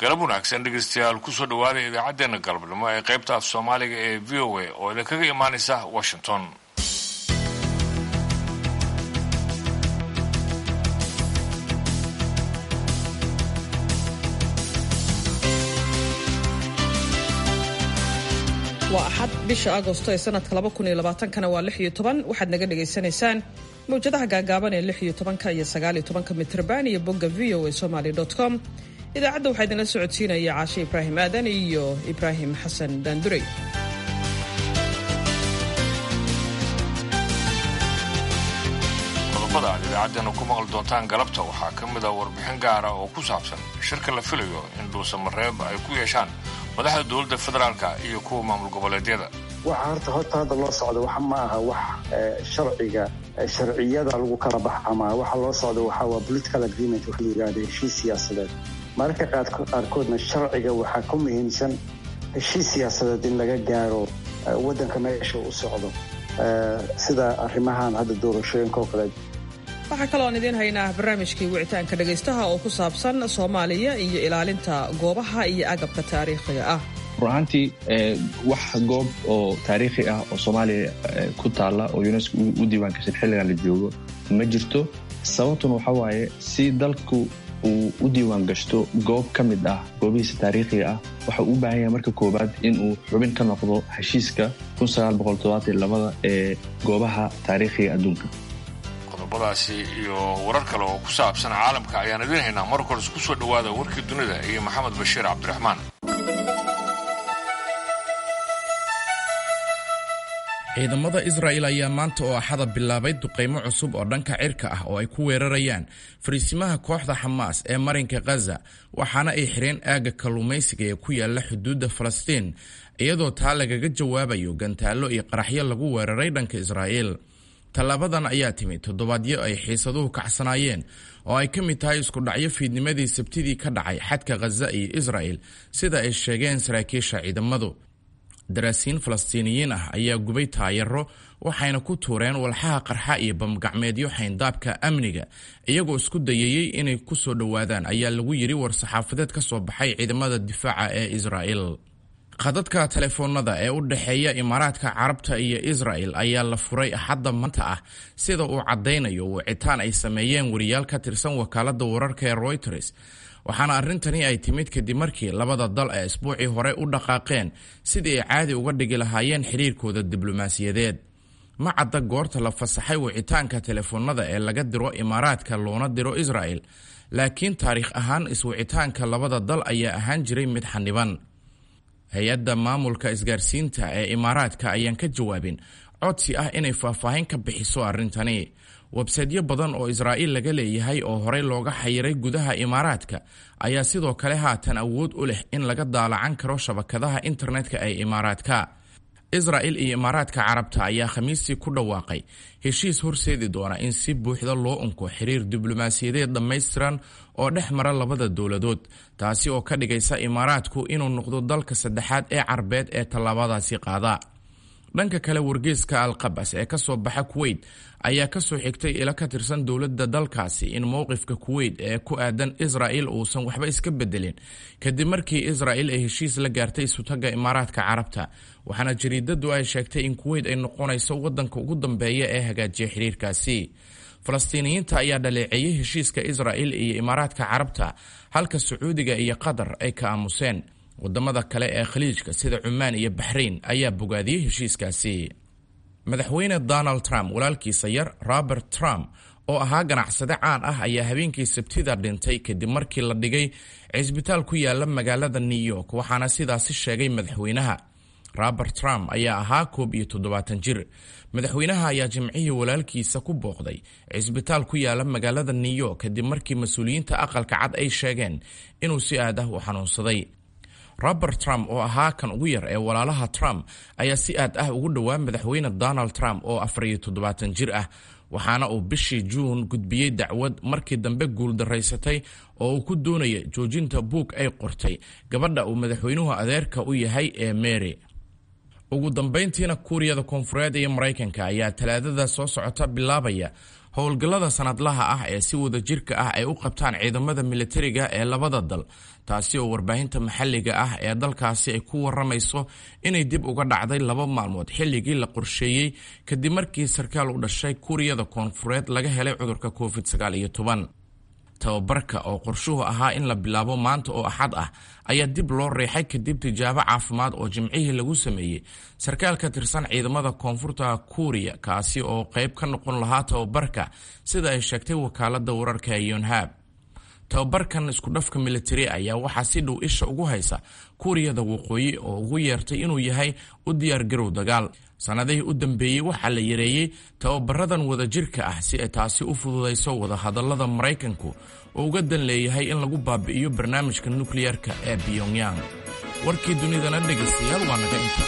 galab wanaagsan dhegeystayaal kusoo dhawaada idaacadeena galabnimo ee qaybta af Soomaaliga ee VOA oo idinkaga imaanaysa Washington. waa axad bisha Agoosto ee sanadka 2020 waa 16 waxaad naga dhageysanaysaan mowjadaha gaagaaban ee 16 iyo 19 mitrban iyo bogga voasomali.com. idaacadda waxaa idinla socodsiinaya Caashe Ibraahim Aadan iyo Ibraahim Xasan Daandurey. qodobada aad idaacaddeenna ku maqli doontaan galabta waxaa ka mid ah warbixin gaara oo ku saabsan shirka la filayo in dhuusamareeb ay ku yeeshaan madaxda dowladda federaalka iyo kuwa maamul goboleedyada. waxa horta hadda loo socdo waxa ma aha wax sharciyada lagu kala bax ama waxa loo socdo waxa waa political agreement wax la yiraahdo heshiis siyaasadeed. marka qaarkoodna sharciga waxaa ku muhiimsan heshiis siyaasadeed in laga gaaro waddanka meesha u socdo sida arrimahan hadda doorashooyinka oo kale. waxaa kaloo aan idiin haynaa barnaamijkii wicitaanka dhagaystaha oo ku saabsan Soomaaliya iyo ilaalinta goobaha iyo agabka taariikhiga ah. runaantii wax goob oo taariikhi ah oo Soomaaliya ku taala oo UNESCO u diiwaan gashay xilligan la joogo ma jirto. sababtuna waxa waaye si dalku uu u diiwaan gashto goob ka mid ah goobihiisa taariikhiga ah waxa uu u baahan yahay marka koobaad inuu xubin ka noqdo heshiiska 1972 ee goobaha taariikhiga adduunka. qodobadaasi iyo warar kale oo ku saabsan caalamka ayaan idin haynaa. marka hore isku soo dhawaada warkii dunida iyo Maxamed Bashiir Cabdiraxmaan. ciidamada Israa'iil ayaa maanta oo axada bilaabay duqeymo cusub oo dhanka cirka ah oo ay ku weerarayaan fariisimaha kooxda Xamaas ee marinka Gaza, waxaana ay xireen aaga kalluumaysiga ee ku yaala xuduudda Falastiin, iyadoo taa lagaga jawaabayo gantaallo iyo qaraxyo lagu weeraray dhanka Israa'iil. tallaabadan ayaa timid toddobaadyo ay xiisaduhu kacsanaayeen oo ay ka mid tahay isku dhacyo fiidnimadii Sabtidii ka dhacay xadka Gaza iyo Israa'iil, sida ay sheegeen saraakiisha ciidamadu. daraasiin Falastiiniyiin ah ayaa gubay taayaro waxayna ku tuureen walxaha qarxa iyo bamgacmeedyo xayndaabka amniga iyagoo isku dayayay inay ku soo dhowaadaan, ayaa lagu yiri war-saxaafadeed ka soo baxay ciidamada difaaca ee Israa'iil. khadadka telefoonada ee u dhaxeeya Imaaraadka Carabta iyo Israa'iil ayaa la furay axadda maanta ah, sida uu caddaynayo wicitaan ay sameeyeen wariyaal ka tirsan wakaaladda wararka ee Reuters. waxaana arrintani ay timid kadib markii labada dal ee isbuucii hore u dhaqaaqeen sidii ay caadi uga dhigi lahaayeen xiriirkooda diblomaasiyadeed. ma cadda goorta la fasaxay wicitaanka telefoonada ee laga diro Imaaraadka loona diro Israa'iil, laakiin taariikh ahaan iswicitaanka labada dal ayaa ahaan jiray mid xaniban. hay-adda maamulka isgaarsiinta ee Imaaraadka ayaan ka jawaabin codsi ah inay faahfaahin ka bixiso arrintani. websaydyo badan oo Israa'iil laga leeyahay oo horey looga xayiray gudaha Imaaraadka ayaa sidoo kale haatan awood u leh in laga daalacan karo shabakadaha internetka ee Imaaraadka. Israa'iil iyo Imaaraadka Carabta ayaa Khamiistii ku dhawaaqay heshiis horseedi doona in si buuxda loo unko xiriir diblomaasiyadeed dhammaystiran oo dhex mara labada dowladood, taasi oo ka dhigaysa Imaaraadku inuu noqdo dalka saddexaad ee Carbeed ee tallaabadaasi qaada. dhanka kale, wargeyska Al-Qabas ee ka soo baxa Kuwait ayaa ka soo xigtay ila ka tirsan dowladda dalkaasi in mowqifka Kuwait ee ku aadan Israa'iil uusan waxba iska bedelin kadib markii Israa'iil ay heshiis la gaartay isutaga Imaaraadka Carabta, waxaana jariidadu ay sheegtay in Kuwait ay noqonayso waddanka ugu dambeeya ee hagaajiya xiriirkaasi. Falastiiniyiinta ayaa dhaleeceeyay heshiiska Israa'iil iyo Imaaraadka Carabta, halka Sacuudiga iyo Qatar ay ka aamuseen. wadamada kale ee khaliijka sida Cumaan iyo Bahrain ayaa bogaadiyey heshiiskaasi. madaxweyne Donald Trump walaalkiisa yar Robert Trump oo ahaa ganacsade caan ah ayaa habeenkii Sabtida dhintay kadib markii la dhigay cisbitaal ku yaala magaalada New York, waxaana sidaasi sheegay madaxweynaha. Robert Trump ayaa ahaa 71 jir. madaxweynaha ayaa jimcihii walaalkiisa ku booqday cisbitaal ku yaala magaalada New York kadib markii mas'uuliyiinta aqalka cad ay sheegeen inuu si aad ah u xanuunsaday. Robert Trump oo ahaa kan ugu yar ee walaalaha Trump ayaa si aad ah ugu dhowaa madaxweyne Donald Trump oo 74 jir ah, waxaana uu bishii Juun gudbiyey dacwad markii dambe guuldaraysatay oo uu ku doonayay joojinta buug ay qortay gabadha uu madaxweynuhu adeerka u yahay ee Mary. ugu dambayntiina kuuriyada koonfureed iyo maraykanka ayaa talaadada soo socota bilaabaya howlgallada sanadlaha ah ee si wada jirka ah ay u qabtaan ciidamada militariga ee labada dal, taasi oo warbaahinta maxalliga ah ee dalkaasi ay ku waramayso inay dib uga dhacday 2 maalmood xilligii la qorsheeyey kadib markii sarkaal u dhashay kuuriyada koonfureed laga helay cudurka COVID-19. tababarka oo qorshuhu ahaa in la bilaabo maanta oo axad ah ayaa dib loo reexay kadib tijaabo caafimaad oo jimcihii lagu sameeyey sarkaal ka tirsan ciidamada koonfurta Kuuriya, kaasi oo qayb ka noqon lahaa tababarka sida ay sheegtay wakaalada wararka ee Yonhap. tababarkan isku dhafka military ayaa waxaa si dhow isha ugu haysa Kuuriyada Waqooyi oo ugu yeertay inuu yahay u diyaar garow dagaal. sanadihii u dambeeyey waxaa la yareeyey tababaradan wadajirka ah si ay taasi u fududayso wadahadallada Maraykanku oo uga dan leeyahay in lagu baabi'iyo barnaamijka nukliyeerka ee Pyongyang. warkii dunidana dhegeystayaal waa naga inta.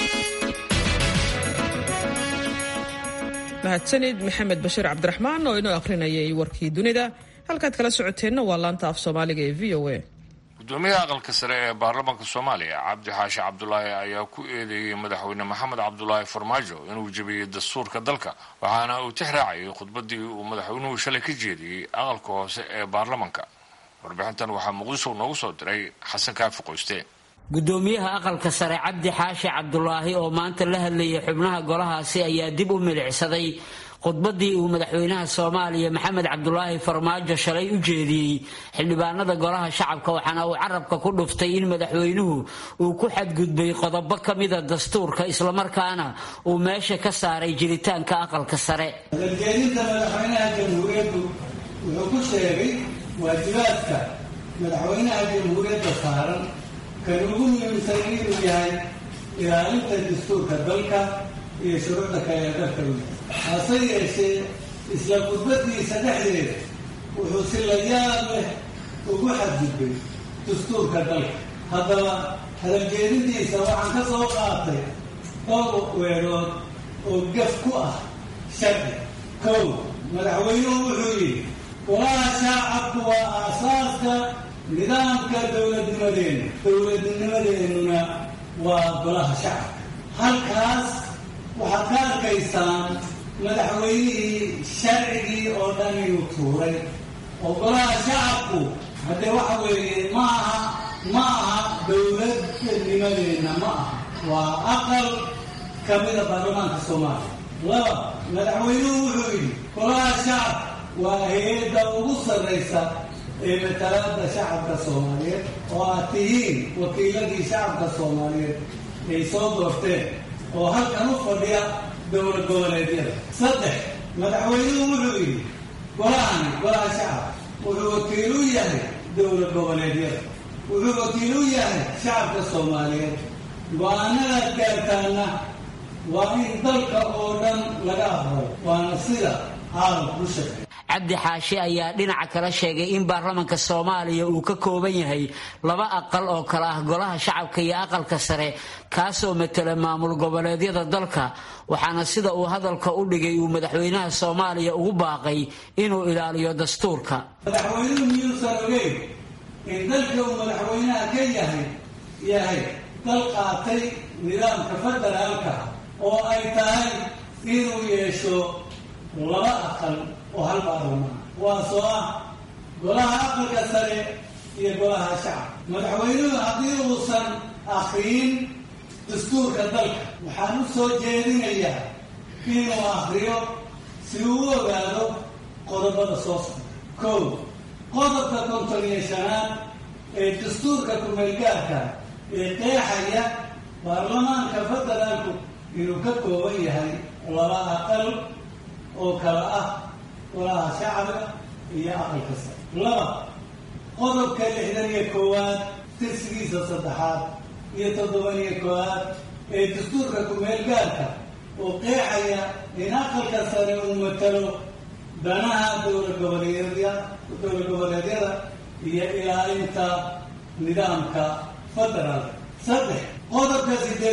mahadsanid Maxamed Bashiir Cabdiraxmaan oo inoo akhrinayay warkii dunida. halkaad kala socoteenna waa laanta af Soomaaliga ee VOA. gudoomiyaha aqalka sare ee baarlamaanka Soomaaliya Cabdi Xaashi Cabdullaahi ayaa ku eedeeyay madaxweyne Maxamed Cabdullaahi Farmaajo inuu jabiyay dastuurka dalka, waxaana uu tixraacay khudbadii uu madaxweynuhu shalay ka jeediyey aqalka hoose ee baarlamaanka. warbixintan waxaa Muqdisho noogu soo diray Xasan Kaafi Qoyste. gudoomiyaha aqalka sare Cabdi Xaashi Cabdullaahi oo maanta la hadlayay xubnaha golahaasi ayaa dib u milicsaday khudbadii uu madaxweynaha Soomaaliya Maxamed Cabdullaahi Farmaajo shalay u jeediyey xildhibaanada golaha shacabka, waxaana uu carabka ku dhuftay in madaxweynuhu uu ku xadgudbay qodobo ka mida dastuurka isla markaana uu meesha ka saaray jiritaanka aqalka sare. Madaxweynaha madaxweynaha jamhuuriyaddu wuxuu ku sheegay waajibaadka madaxweynaha jamhuuriyadda saaran kan ugu muhiimsan inuu yahay ilaalinta dastuurka dalka iyo shuruucda kale ee dalka. hase yeeshee isla khudbadiisa dhexdeeda wuxuu si la yaab leh ugu xadgudbay dastuurka dalka. haddaba hadaljeedintiisa waxaan ka soo qaatay dhowr weerood oo gaf ku ah sharci. kow, madaxweynuhu wuxuu yidhi golaha shacabku waa aasaaska nidaamka dowladnimadeena, dowladnimadeennuna waa golaha shacabka. halkaas waxaad ka arkaysaan madaxweynihii sharcigii oo dhan inuu tuuray oo golaha shacabku haddee waxa weeye ma aha dowladnimadeenna, ma aha, waa aqal ka mida baarlamaanka Soomaaliya. laba, madaxweynuhu wuxuu yidhi golaha shacab waa hay-adda ugu sarraysa ee matalaadda shacabka Soomaaliyeed oo aad tihiin wakiiladii shacabka Soomaaliyeed ay soo doorteen oo halkan u fadhiya dowlad goboleedyada. saddex, madaxweynuhu wuxuu yidhi golaha shacab wuxuu wakiil u yahay dowlad goboleedyada, wuxuu wakiil u yahay shacabka Soomaaliyeed. go-aanadaad gaartaana waa in dalka oo dhan laga aqbalo, waana sida caalamku u shaqeeya. Cabdi Xaashi ayaa dhinaca kale sheegay in baarlamaanka Soomaaliya uu ka kooban yahay 2 aqal oo kala ah golaha shacabka iyo aqalka sare, kaasoo matala maamul goboleedyada dalka, waxaana sida uu hadalka u dhigay uu madaxweynaha Soomaaliya ugu baaqay inuu ilaaliyo dastuurka. madaxweynuhu miyuusan ogeyn in dalka uu madaxweynaha ka yahay dal qaatay nidaamka federaalka oo ay tahay inuu yeesho 2 aqal oo hal baarlamaan, kuwaasoo ah golaha aqalka sare iyo golaha shacab. madaxweynuhu haddii uusan akhriyin dastuurka dalka, waxaan u soo jeedinayaa inuu akhriyo si uu u ogaado qodobada soo socda. kow, qodobka 55aad ee dastuurka ku-meelgaarka ee qeexaya baarlamaanka federaalku inuu ka kooban yahay 2 aqal oo kala ah golaha shacabka iyo aqalka sare. 2, qodobka 61aad tirsigiisa 3aad iyo 71aad ee dastuurka ku-meelgaarka oo qeexaya in aqalka sare uu matalo danaha dowlad goboleedyada iyo ilaalinta nidaamka federaalka. 3, qodobka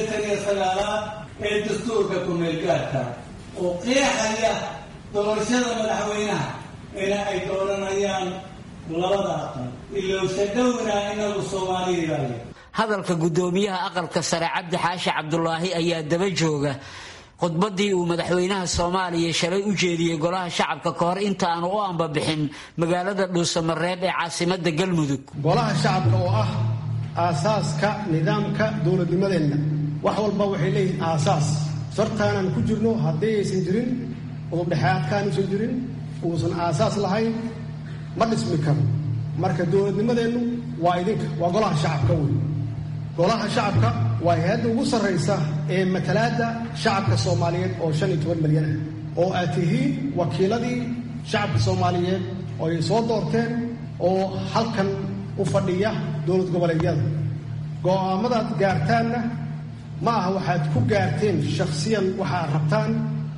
89aad ee dastuurka ku-meelgaarka oo qeexaya doorashada madaxweynaha in ay dooranayaan 2 aqal. ilowsha dhowna inagu Soomaaliya. hadalka gudoomiyaha aqalka sare cabdi xaashi cabdulaahi ayaa daba jooga khudbadii uu madaxweynaha Soomaaliya shalay u jeediyay golaha shacabka ka hor inta aan u anbabixin magaalada Dhuusamareeb ee caasimadda Galmudug. Golaha shacabka oo ah aasaaska nidaamka dowladnimadeena wax walba waxay leeyihiin aasaas sartaanan ku jirno haddii aysan jirin oo dhaxaadkaan aysan jirin uusan aasaas lahayn ma dhismi karo. Marka dowladnimadeenu waa idinka waa golaha shacabka weyn. golaha shacabka waa hay'adda ugu sarreysa ee matalaadda shacabka Soomaaliyeed oo 15 milyan oo ay tihiin wakiiladii shacabka Soomaaliyeed oo ay soo doorteen oo halkan u fadhiya dowlad goboleedyada. go'aamadaad gaartaanna ma aha waxaad ku gaarteen shakhsiyan waxaad rabtaan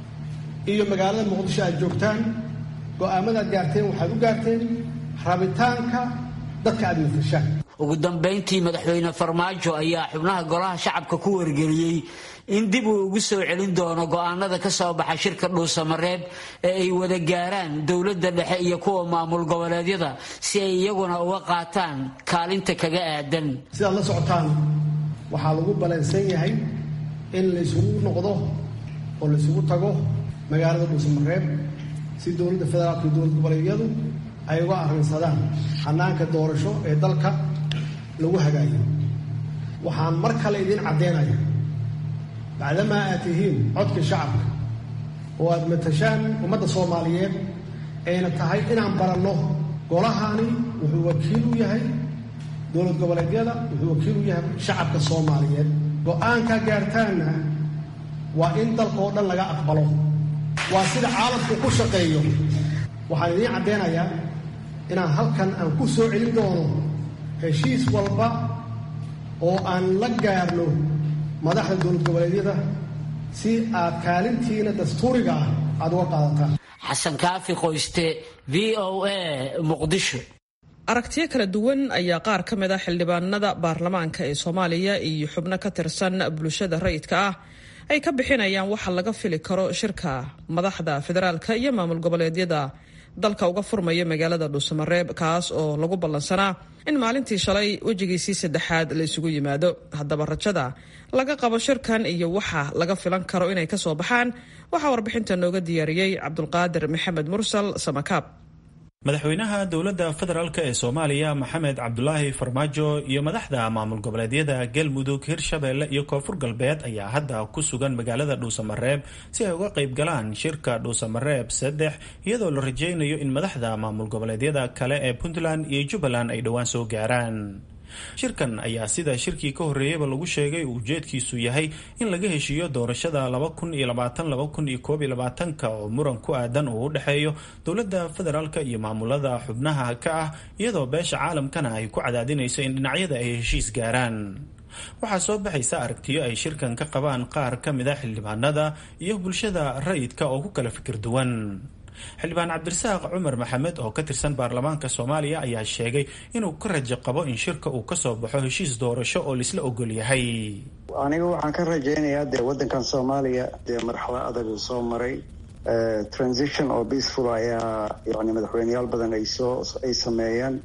iyo magaalada Muqdisho aad joogtaan. go'aamadaad gaarteen waxaad u gaarteen rabitaanka dadka aad matashaan. ugu dambeyntii madaxweyne Farmaajo ayaa xubnaha golaha shacabka ku wargeliyay in dib uu ugu soo celin doono go'aanada ka soo baxa shirka Dhuusamareeb ee ay wada gaaraan dowladda dhexe iyo kuwa maamul goboleedyada si ay iyaguna uga qaataan kaalinta kaga aadan. sidaad la socotaan waxaa lagu balansan yahay in la isugu noqdo oo la isugu tago magaalada Dhuusamareeb si dowladda federaalka iyo dowlad goboleedyadu ay uga arrinsadaan xanaanka doorasho ee dalka lagu hagaayo. waxaan mar kale idin caddeynaya bacdama aad tihiin codka shacabka oo aad matashaan ummadda Soomaaliyeed ayna tahay inaan baranno golahani wuxuu wakiil u yahay dowlad goboleedyada wuxuu wakiil u yahay shacabka Soomaaliyeed. go'aanka gaartaana waa in dalka oo dhan laga aqbalo. waa sida caalamku ku shaqeeyo. waxaan idin caddeynayaa inaan halkan aan ku soo celin doono heshiis walba oo aan la gaarno madaxda dowlad goboleedyada si aad kaalintiina dastuuriga ah aad uga qaadataan. xasan kaafi qoyste VOA Muqdisho. aragtiyo kala duwan ayaa qaar ka mid ah xildhibaanada baarlamaanka ee Soomaaliya iyo xubno ka tirsan bulshada rayidka ah ay ka bixinayaan waxa laga fili karo shirka madaxda federaalka iyo maamul goboleedyada dalka uga furmaya magaalada Dhuusamareeb kaas oo lagu ballansanaa in maalintii shalay wajigiisii saddexaad la isugu yimaado. haddaba rajada laga qabo shirkan iyo waxa laga filan karo inay ka soo baxaan waxaa warbixinta nooga diyaariyey Cabdulqaadir Maxamed Mursal Samakaab. madaxweynaha dowladda federaalk ee Soomaaliya Maxamed Cabdulaahi Farmaajo iyo madaxda maamul goboleedyada Galmudug, Hirshabeelle iyo Koonfur Galbeed ayaa hadda ku sugan magaalada Dhuusamareeb si ay uga qayb galaan shirka Dhuusamareeb 3 iyadoo la rajeynayo in madaxda maamul goboleedyada kale ee Puntland iyo Jubbaland ay dhowaan soo gaaraan. shirkan ayaa sida shirkii ka horreeyayba lagu sheegay ujeedkiisu yahay in laga heshiiyo doorashada 2020-2021 oo muran ku aadan uu u dhexeeyo dowladda federaalka iyo maamulada xubnaha ka ah iyadoo beesha caalamkana ay ku cadaadinayso in dhinacyada ay heshiis gaaraan. waxaa soo baxaysa aragtiyo ay shirkan ka qabaan qaar ka mid a xildhibaanada iyo bulshada rayidka oo ku kala fikir duwan. xildhibaan cabdirasaaq cumar maxamed oo ka tirsan baarlamaanka Soomaaliya ayaa sheegay inuu ka rajo qabo in shirka uu ka soo baxo heshiis doorasho oo laisla ogol yahay. aniga waxaan ka rajaynayaa dee waddankan Soomaaliya dee marxalad adag uu soo maray transition oo peaceful ayaa yani madaxweyneyaal badan ay sameeyeen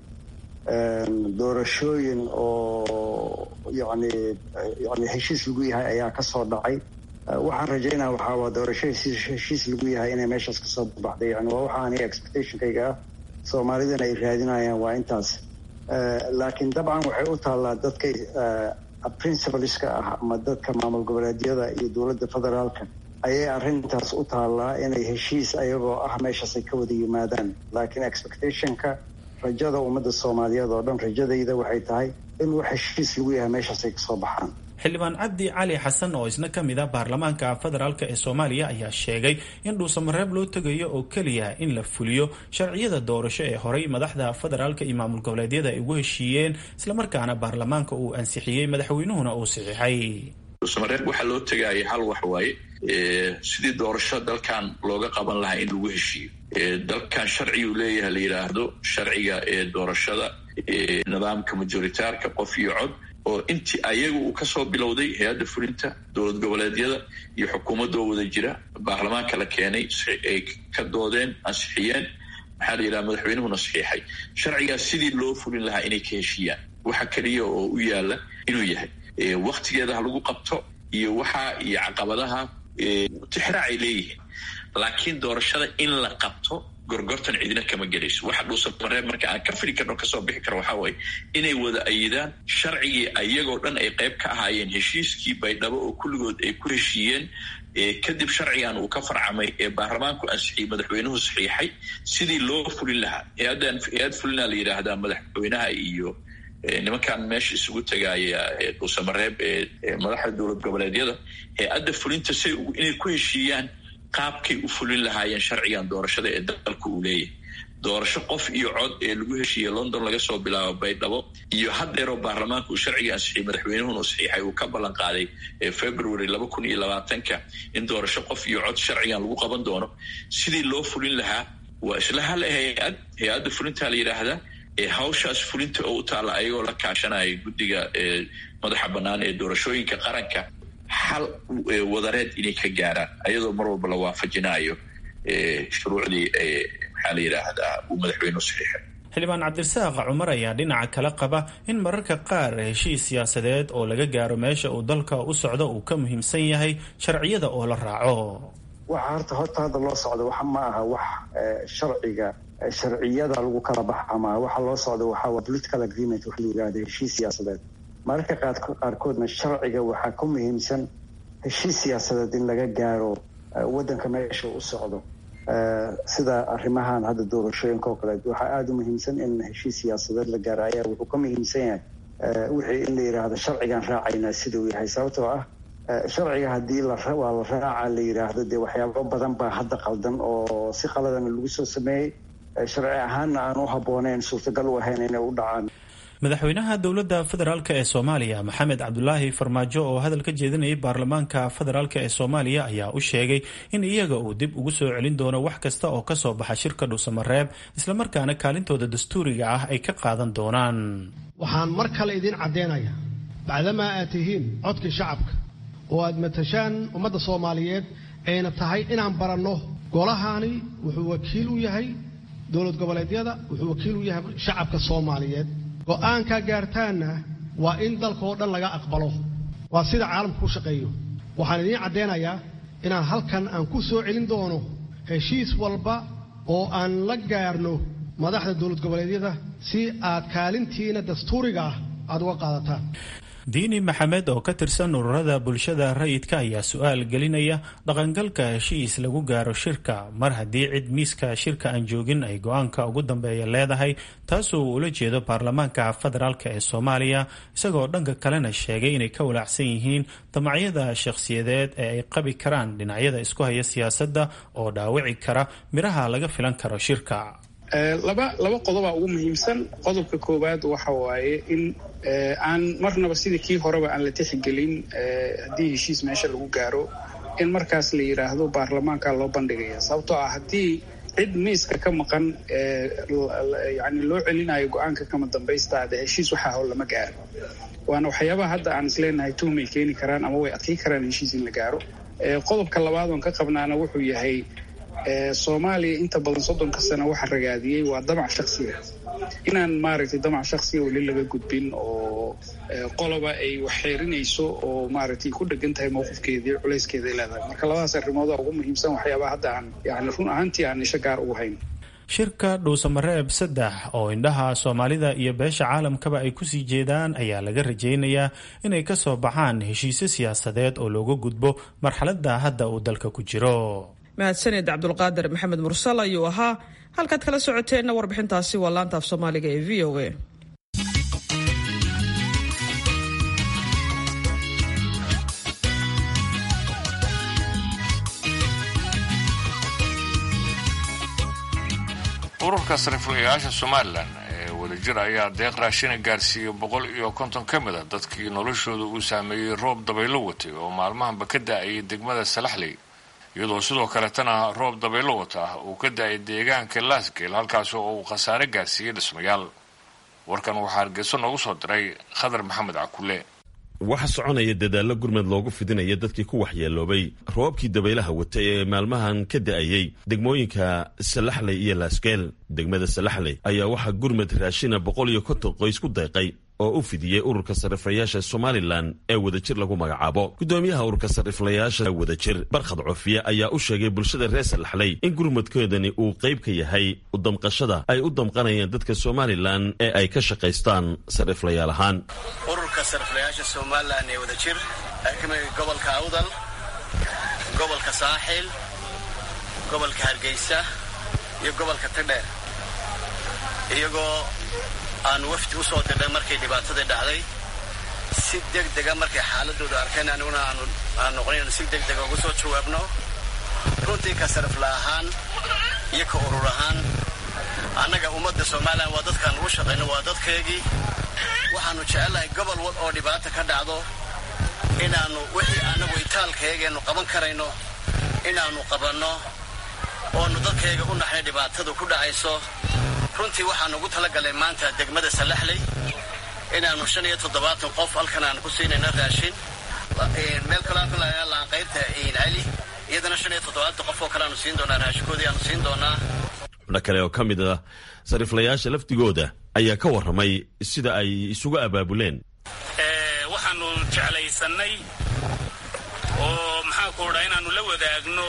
doorashooyin oo yani heshiis lagu yahay ayaa ka soo dhacay. waxaan rajaynaa waxaa waa doorasho heshiis lagu yahay inay meeshaas kasoo baxday. yani waa waxa aniga expectationkayga ah soomaalidana ay raadinayaan waa intaas. laakiin dabcan waxay u taallaa dadka principleska ah ama dadka maamul goboleedyada iyo dowladda federaalka ayay arrintaas u taallaa inay heshiis ayagoo ah meeshaasay ka wada yimaadaan. laakiin expectationka rajada ummadda Soomaaliyeed oo dhan rajadayda waxay tahay in wax heshiis lagu yahay meeshaasay kasoo baxaan. xildhibaan cabdi cali xasan oo isna ka mid ah baarlamaanka federaalk ee Soomaaliya ayaa sheegay in Dhuusamareeb loo tagayo oo kaliya in la fuliyo sharciyada doorasho ee horey madaxda federaalka iyo maamul goboleedyada ay ugu heshiiyeen isla markaana baarlamaanka uu ansixiyey madaxweynuhuna uu saxiixay. Dhuusamareeb waxaa loo tagayay hal wax waaye sidii doorasho dalkan looga qaban lahaa in lagu heshiiyo. dalkan sharci uu leeyahay la yiraahdo sharciga ee doorashada nidaamka majoritaarka qof iyo cod oo intii ayagu uu kasoo bilowday hay-adda fulinta dowlad goboleedyada iyo xukuumadoo wada jira baarlamaanka la keenay ay ka doodeen ansixiyeen maxaa la yidhaha madaxweynuhuna saxiixay sharcigaas sidii loo fulin lahaa inay ka heshiiyaan. waxa kaliya oo u yaala inuu yahay waktigeeda ha lagu qabto iyo waxa iyo caqabadaha tixraacay leeyihiin laakiin doorashada in la qabto gorgortan cidina kama gelayso waxa dhuusamareeb marka aan ka fili karno kasoo bixi karo waxaa waaye inay wada ayidaan sharcigii ayagoo dhan ay qayb ka ahaayeen heshiiskii baydhabo oo kulligood ay ku heshiiyeen kadib sharcigan uu ka farcamay ee baarlamaanku ansixiyey madaxweynuhu saxiixay sidii loo fulin lahaa hay-ad fulina la yidhaahdaa madaxweynaha iyo nimankan meesha isugu tagaaya dhuusamareeb madaxda dowlad goboleedyada hay-adda fulinta say inay ku heshiiyaan qaabkay u fulin lahaayeen sharcigan doorashada ee dalka uu leeyahay doorasho qof iyo cod ee lagu heshiiyey London laga soo bilaabo baydhabo iyo haddeero baarlamaanku sharciga ansixiyey madaxweynuhu saxiixay uu ka ballan qaaday February 2020 in doorasho qof iyo cod sharcigan lagu qaban doono sidii loo fulin lahaa waa isla hal hay-adda fulinta la yiraahdaa hawshaas fulinta oo taala ayagoo la kaashanaya guddiga madaxa bannaan ee doorashooyinka qaranka hal wadareed inay ka gaaraan ayadoo mar walba la waafajinayo shuruucdii maxaa la yidhaahdaa uu madaxweynuhu saxiixay xildhibaan cabdirasaaq cumar ayaa dhinaca kale qaba in mararka qaar heshiis siyaasadeed oo laga gaaro meesha uu dalka u socdo uu ka muhiimsan yahay sharciyada oo la raaco waxa horta hadda loo socdo waxa ma aha wax sharciyada lagu kala baxama waxa loo socdo waxa waa political agreement wax la yiraahdo heshiis siyaasadeed mararka qaarkoodna sharciga waxaa ku muhiimsan heshiis siyaasadeed in laga gaaro waddanka meesha u socdo sida arrimahan hadda doorashooyinka oo kale waxaa aada u muhiimsan in heshiis siyaasadeed la gaaro ayaa wuxuu ka muhiimsan yahay wixii in la yidhaahdo sharcigan raacayna siduu yahay sababtoo ah sharciga haddii waa la raaca la yidhaahdo dee waxyaabo badan baa hadda qaldan oo si qaladana lagu soo sameeyey sharci ahaanna aan u habbooneyn suurtagal u ahayn inay u dhacaan madaxweynaha dowladda federaalk ee soomaaliya maxamed cabdulaahi farmaajo oo hadal ka jeedinayay baarlamaanka federaalk ee soomaaliya ayaa u sheegay in iyaga uu dib ugu soo celin doono wax kasta oo kasoo baxa shirka dhuusamareeb islamarkaana kaalintooda dastuuriga ah ay ka qaadan doonaan waxaan mar kale idiin caddeynayaa bacdamaa aad tihiin codkii shacabka oo aad matashaan ummadda soomaaliyeed ayna tahay inaan baranno golahaani wuxuu wakiil u yahay dowlad goboleedyada wuxuu wakiil u yahay shacabka soomaaliyeed go-aankaa gaartaanna waa in dalkaoo dhan laga aqbalo waa sida caalamku ku shaqeeyo waxaan idiin caddeynayaa inaan halkan aan ku soo celin doono heshiis walba oo aan la gaarno madaxda dowlad goboleedyada si aad kaalintiina dastuuriga ah aad uga qaadataan diini maxamed oo ka tirsan ururada bulshada rayidka ayaa su-aal gelinaya dhaqangalka heshiis lagu gaaro shirka mar haddii cid miiska shirka aan joogin ay go-aanka ugu dambeeya leedahay taasoo uu ula jeedo baarlamaanka federaalk ee soomaaliya isagoo dhanka kalena sheegay inay ka walaacsan yihiin damacyada shakhsiyadeed ee ay qabi karaan dhinacyada isku haya siyaasadda oo dhaawici kara midhaha laga filan karo shirka laba qodobaa ugu muhiimsan qodobka koowaad waxa waaye in aan marnaba sidii kii horeba aan la tixgelin haddii heshiis meesha lagu gaaro in markaas la yidhaahdo baarlamaanka loo bandhigaya sababtoo ah haddii cid miiska ka maqan yani loo celinayo go-aanka kama dambaysta de heshiis waxaa hol lama gaaro waana waxyaabaha hadda aan isleenahay tuhmay keeni karaan ama way adkii karaan heshiis in la gaaro qodobka labaad oon ka qabnaana wuxuu yahay soomaaliya inta badan 30 sano waxa ragaadiyey waa damac shakhsiga inaan maaragtay damac shakhsiga weli laga gudbin oo qoloba ay wax xeerinayso oo maaragtay ku dhagan tahay mowqifkeedii culeyskeeda leedahay marka labadaas arrimood ugu muhiimsan waxyaabaha hadda aan yani run ahaantii aan isha gaar ugu hayn shirka dhuusamareeb 3 oo indhaha soomaalida iyo beesha caalamkaba ay kusii jeedaan ayaa laga rajaynayaa inay ka soo baxaan heshiisyo siyaasadeed oo looga gudbo marxaladda hadda uu dalka ku jiro mahadsaned cabdulqaadir maxamed mursal ayuu ahaa halkaad kala socoteenna warbixintaasi waa laanta af soomaaliga ee v o a ururka sariflayaasha somalilan ee wadajir ayaa deeq raashina gaarsiiyey 150 ka mid a dadkii noloshooda uu saameeyey roob dabaylo watay oo maalmahanba ka da-ayay degmada salaxley iyadoo sidoo kaletana roob dabaylo wata ah uu ka da-ay deegaanka laasgeel halkaas oo uu khasaare gaarsiiyey dhismayaal warkan waxaa hargeyso noogu soo diray khadar maxamed cakule waxa soconaya dadaalo gurmad loogu fidinaya dadkii ku waxyeeloobay roobkii dabaylaha watay ee maalmahan ka da-ayay degmooyinka salaxley iyo laasgeel degmada salaxley ayaa waxaa gurmad raashina 150 qoys ku deeqay oo u fidiyey ururka sariflayaasha somalilan ee wadajir lagu magacaabo. gudoomiyaha ururka sariflayaasha wadajir barkhad cofiye ayaa u sheegay bulshada reer salaxley in gurmadkoodani uu qayb ka yahay u damqashada ay u damqanayaan dadka somalilan ee ay ka shaqaystaan sariflayaal ahaan. ururka sariflayaasha somalilan ee wadajir ay ka mid gobolka awdal, gobolka saaxil, gobolka hargeysa iyo gobolka tadheer, iyagoo aan wafdi u soo dirnay markay dhibaatadii dhacday si degdega markay xaaladooda arkeen aniguna aan noqonayn si degdega ugu soo jawaabno. runtii ka sarifla ahaan iyo ka urur ahaan annaga ummadda somalilan waa dadkaan ugu shaqayno, waa dadkeygii. waxaanu jecelahay gobol wal oo dhibaata ka dhacdo inaannu wixii annagu itaalkayageenu qaban karayno inaannu qabanno oonu dadkayga u naxnay dhibaatadu ku dhacayso. runtii waxaan ugu talagalay maanta degmada salaxley inaannu 75 qof halkan aan ku siinayna raashin. meel kale aan qaybta cali iyadana 75 qof oo kale aanu siin doonaa raashinkoodii aanu siin doonaa. xubno kale oo ka mid ah sariflayaasha laftigooda ayaa ka warramay sida ay isugu abaabuleen. waxaanu jeclaysanay oo maxaan ku odhaa inaannu la wadaagno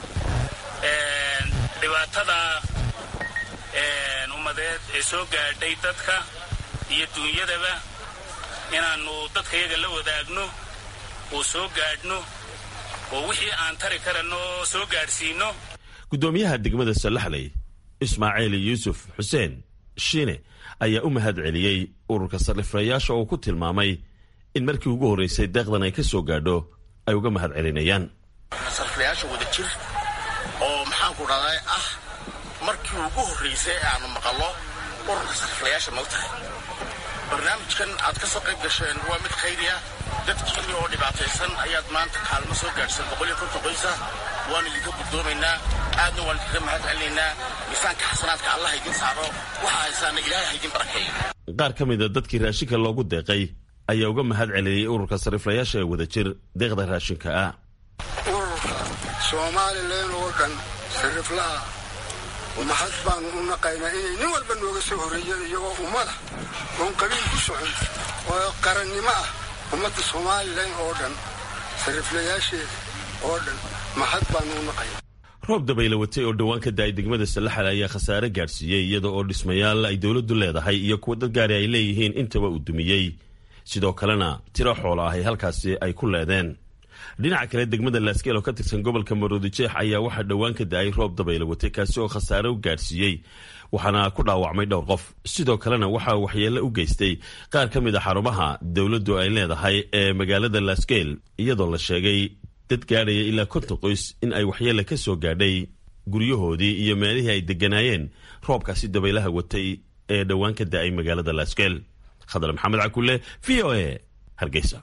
dhibaatada ummadeed ee soo gaadhay dadka iyo duunyadaba, inaannu dadkayaga la wadaagno oo soo gaadhno oo wixii aan tari karanno soo gaadhsiino. gudoomiyaha degmada salaxley ismaaciil yuusuf xuseen shiine ayaa u mahad celiyey ururka sariflayaasha oo ku tilmaamay in markii ugu horraysay deeqdan ay ka soo gaadho ay uga mahad celinayaan. sariflayaasha wadajir oo maxaan ku dhahday markii ugu horraysay aanu maqallo ururka sariflayaasha ma ogtahay barnaamijkan aad ka soo qayb gasheen waa mid khayri ah. dadkiini oo dhibaataysan ayaad maanta kaalmo soo gaadhsan 150 qoysa. waanu idinka guddoomaynaa, aadna waan idinka mahad celinaynaa. miisaanka xasanaadka allah idin saaro, waxa haysaana ilaahay ha idin barakeeyo. qaar ka mid a dadkii raashinka loogu deeqay ayaa uga mahad celiyey ururka sariflayaasha ee wadajir deeqda raashinka ah. ururka somalilan oo dhan sariflaha mahad baanu u naqaynaa inay nin walba nooga soo horreeyeen iyagoo ummada oon qabiil ku socon oo qarannimo ah. ummadda somalilan oo dhan sariflayaasheeda oo dhan mahad baanu u naqaynaa. roob dabayla watay oo dhowaan ka da'ay degmada salaxley ayaa khasaare gaadhsiiyey iyada oo dhismayaal ay dowladdu leedahay iyo kuwa dad gaari ay leeyihiin intaba uu dumiyey. sidoo kalena tiro xoolo ahay halkaasi ay ku leedeen. dhinaca kale degmada laaskeel oo ka tirsan gobolka maroodijeex ayaa waxaa dhowaan ka da'ay roob dabayla watay kaasi oo khasaare u gaadhsiiyey waxaana ku dhaawacmay dhowr qof. sidoo kalena waxaa waxyeello u geystay qaar ka mid a xarumaha dowladdu ay leedahay ee magaalada laaskeel, iyadoo la sheegay dad gaadhaya ilaa 50 qoys in ay waxyeelle ka soo gaadhay guryahoodii iyo meelihii ay degganaayeen roobkaasi dabaylaha watay ee dhowaan ka da'ay magaalada laaskeel. khadar maxamed cakulle, v o a, hargeysa.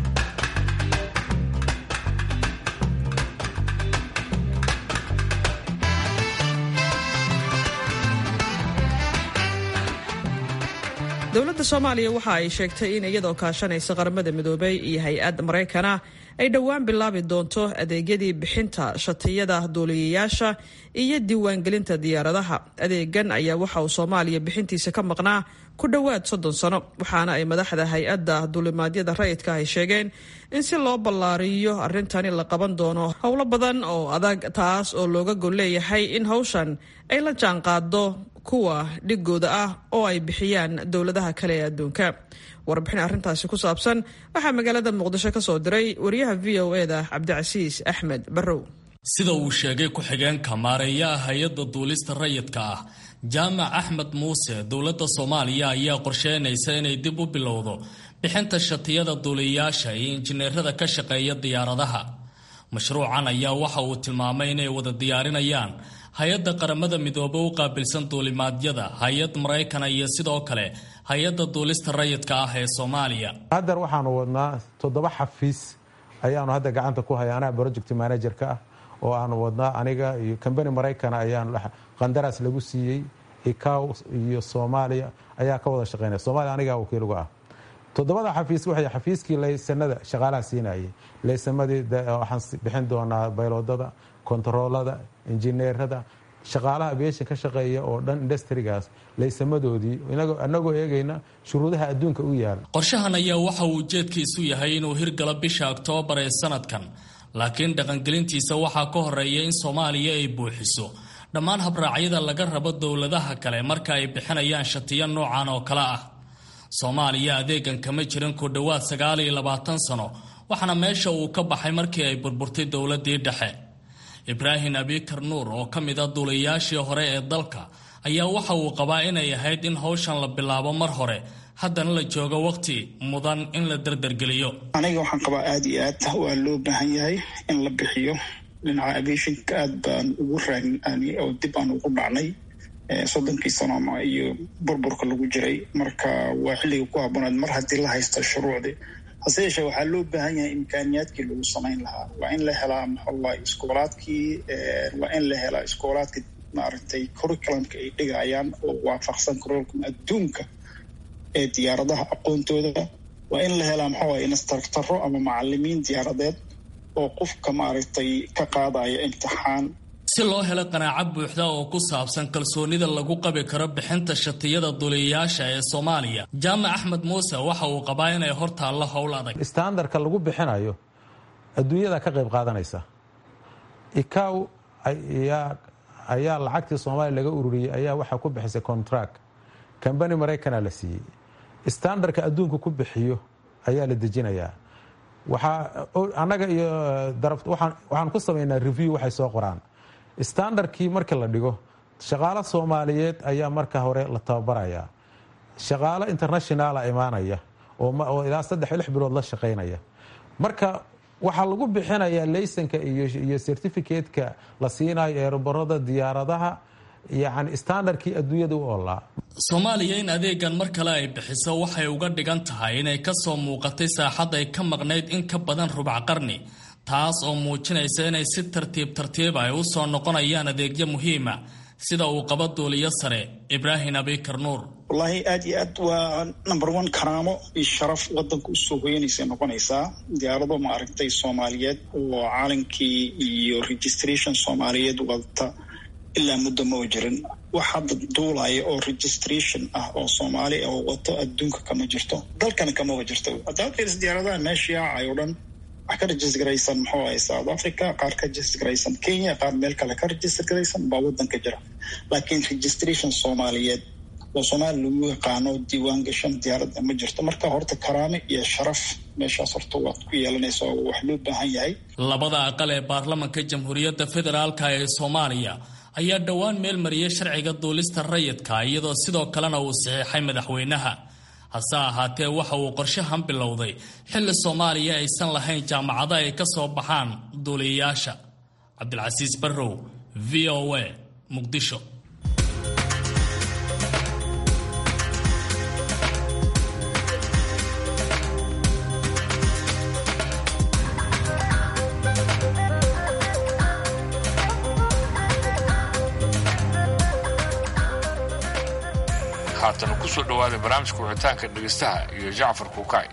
dowladda soomaaliya waxa ay sheegtay in iyadoo kaashanaysa qaramada midoobay iyo hay-ad maraykana ay dhowaan bilaabi doonto adeegyadii bixinta shatiyada duuliyayaasha iyo diiwaangelinta diyaaradaha. adeegan ayaa waxa uu soomaaliya bixintiisa ka maqnaa ku dhowaad 30 sano, waxaana ay madaxda hay-adda duulimaadyada rayidka ay sheegeen in si loo ballaariyo arrintani la qaban doono howlo badan oo adag, taas oo looga gol leeyahay in hawshan ay la jaanqaado kuwa dhigooda ah oo ay bixiyaan dowladaha kale ee adduunka. warbixin arrintaasi ku saabsan waxaa magaalada muqdisho ka soo diray wariyaha v o e da cabdicasiis axmed barrow. sida uu sheegay ku-xigeenka maareeyaha hay-adda duulista rayidka ah jaamac axmed muuse, dowladda soomaaliya ayaa qorsheynaysa inay dib u bilowdo bixinta shatiyada duuliyayaasha iyo injineerada ka shaqeeya diyaaradaha. mashruucan ayaa waxa uu tilmaamay inay wada diyaarinayaan hay-adda qaramada midoobe u qaabilsan duulimaadyada, hay-ad maraykana iyo sidoo kale hay-adda duulista rayidka ah ee soomaaliya. haddar waxaanu wadnaa 7 xafiis ayaanu hadda gacanta ku hay anaa project manager-ka ah oo aanu wadnaa aniga iyo kambani maraykana ayaan qandaraas lagu siiyey. ikaw iyo soomaaliya ayaa ka wada shaqeynaya. soomaaliya anigaa wakiiluga ah. 7 xafiis waxay xafiiskii laysanada shaqaalaha siinayay. laysamadii waxaan bixin doonaa bayloodada, kontaroolada, injineerada, shaqaalaha aviation ka shaqeeya oo dhan industrigaas laysamadoodii annagoo eegayna shuruudaha adduunka u yaala. qorshahan ayaa waxa uu ujeedkiisu yahay inuu hirgalo bisha Oktoobar ee sanadkan, laakiin dhaqangelintiisa waxaa ka horeeya in Soomaaliya ay buuxiso dhammaan habraacyada laga rabo dowladaha kale marka ay bixinayaan shatiyo noocan oo kale ah. Soomaaliya adeegan kama jirin ku dhawaad 29 sano, waxaana meesha uu ka baxay markii ay burburtay dowladii dhexe. Ibrahim Abikar Nuur oo ka mid ah duuliyaashii hore ee dalka ayaa waxa uu qabaa inay ahayd in hawshan la bilaabo mar hore, haddana la joogo waqti mudan in la dardargeliyo. aniga waxaan qabaa aad iyo aad waa loo baahan yahay in la bixiyo dhinaca aviationka. aad baan ugu raagni oo dib aan ugu dhacnay 30 sano iyo burburka lagu jiray, marka waa xilliga ku habboonayd mar haddii la haysto shuruucdii. hase yeeshee waxaa loo baahan yahay imkaaniyaadkii lagu samayn lahaa. waa in la helaa iskoolaadkii, waa in la helaa iskoolaadka maaragtay curriculumka ay dhigayaan oo waafaqsan curriculum adduunka ee diyaaradaha aqoontooda. waa in la helaa instructoro ama macalimiin diyaaradeed oo qofka maaragtay ka qaadaya imtixaan. si loo helo qanaaco buuxda oo ku saabsan kalsoonida lagu qabi karo bixinta shatiyada duuliyayaasha ee Soomaaliya, Jaamac Axmed Muuse waxa uu qabaa inay hortaalla howl adag. standardka lagu bixinayo adduunyada ka qayb qaadanaysa. ICAO ayaa lacagtii Soomaaliya laga ururiyay ayaa waxa ku bixisay contract company Mareykan la siiyay. standardka adduunku ku bixiyo ayaa la dejinayaa. anaga iyo waxaan ku sameynaa review waxay soo qoraan. standardkii marka la dhigo shaqaale Soomaaliyeed ayaa marka hore la tababarayaa. shaqaale international imaanaya oo ilaa 3-6 bilood la shaqeynaya. marka waxaa lagu bixinayaa laysanka iyo certificate-ka la siinayo aeroborada diyaaradaha, yani standardkii adduunyada u oolaa. Soomaaliya in adeegan mar kale ay bixiso waxay uga dhigan tahay inay ka soo muuqatay saaxad ay ka maqnayd in ka badan rubac qarni, taas oo muujinaysa inay si tartiib ay u soo noqonayaan adeegyo muhiima sida uu qaba duuliye sare Ibrahim Abikar Nuur. wallaahi aad iyo aad waa number 1 karaamo iyo sharaf wadanka u soo hoyanaysa noqonaysaa. diyaarado maaragtay Soomaaliyeed oo caalankii iyo registration Soomaaliyeed wadata ilaa muddo ma jirin. wax hadda duulaya oo registration ah oo Soomaali oo wato adduunka kama jirto, dalkana kama jirto. hadda diyaaradaha meesha ay oo dhan wax ka registraysan South Africa, qaar ka registraysan Kenya, qaar meel kale ka registraysan baa wadanka jira. laakiin registration Soomaaliyeed oo Soomaali lagu yaqaano diiwaan gashan diyaaradda ma jirto. marka horta karaamo iyo sharaf meeshaas horta waad ku yeelanaysaa oo wax loo baahan yahay. labada aqal ee baarlamaanka Jamhuuriyadda Federaalka ee Soomaaliya ayaa dhawaan meel mariyay sharciga duulista rayidka, iyadoo sidoo kalena uu saxiixay madaxweynaha. hase ahaatee waxa uu qorshahan bilowday xilli Soomaaliya aysan lahayn jaamacado ay ka soo baxaan duuliyayaasha. Cabdilcasiis Barrow, VOA, Muqdisho. haatan ku soo dhawaada barnaamijka wicitaanka dhegeystaha iyo Jacfar Kuukay.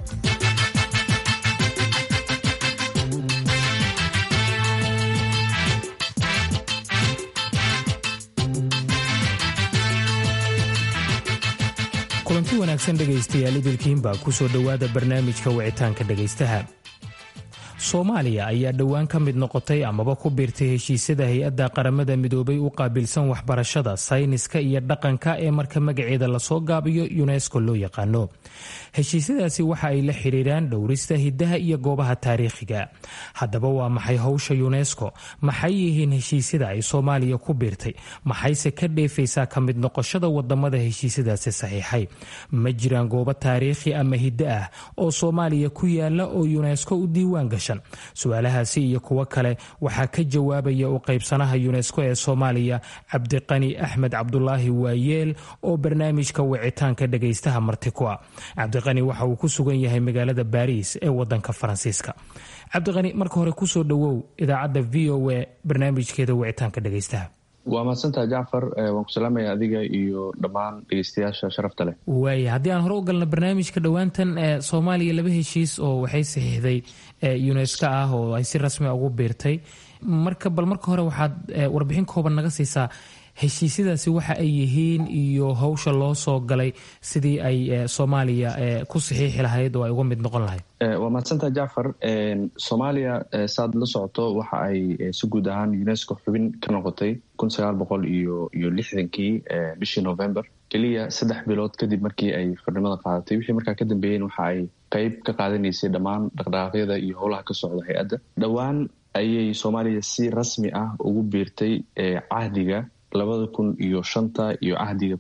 kulanti wanaagsan dhegaystayaal idilkiinbaa ku soo dhowaada barnaamijka wicitaanka dhegaystaha. Soomaaliya ayaa dhowaan ka mid noqotay amaba ku biirtay heshiisyada hay-adda qaramada midoobay u qaabilsan waxbarashada, sayniska iyo dhaqanka ee marka magaceeda lasoo gaabiyo UNESCO loo yaqaano. heshiisyadaasi waxa ay la xiriiraan dhowrista hidaha iyo goobaha taariikhiga. haddaba waa maxay howsha UNESCO? maxay yihiin heshiisyada ay Soomaaliya ku biirtay? maxayse ka dheefaysaa ka mid noqoshada wadamada heshiisyadaasi saxiixay? ma jiraan goobo taariikhi ama hiddo ah oo Soomaaliya ku yaala oo UNESCO u diiwaan gashan? su-aalahaasi iyo kuwo kale waxaa ka jawaabaya u qaybsanaha UNESCO ee Soomaaliya Cabdiqani Axmed Cabdulaahi Waayeel oo barnaamijka wicitaanka dhegaystaha marti ku ah. Cabdiqani waxa uu ku sugan yahay magaalada Paris ee wadanka Faransiiska. Cabdiqani, marka hore ku soo dhawow idaacadda VOA barnaamijkeeda wicitaanka dhegaystaha. waa mahadsantaha Jacfar, waan ku salaamaya adiga iyo dhammaan dhegeystayaasha sharafta leh. waaya, haddii aan hore u galno barnaamijka dhowaantan Soomaaliya laba heshiis oo waxay saxiixday UNESCO ah oo ay si rasmi ugu biirtay. marka hore waxaad warbixin kooban naga siisaa heshiisyadaasi waxa ay yihiin iyo hawsha loo soo galay sidii ay soomaaliya ku saxiixi lahayd oo ay uga mid noqon lahayd. waa mahadsantaha jacfar. soomaaliya saad la socoto waxa ay si guud ahaan unesco xubin ka noqotay 1960kii bishii november, keliya 3 bilood kadib markii ay xornimada qaadatay. wixii markaa ka dambeeyeen waxa ay qayb ka qaadanaysay dhammaan dhaqdhaqaaqyada iyo howlaha ka socda hay-adda. dhowaan ayay soomaaliya si rasmi ah ugu biirtay cahdiga 2005 iyo cahdiga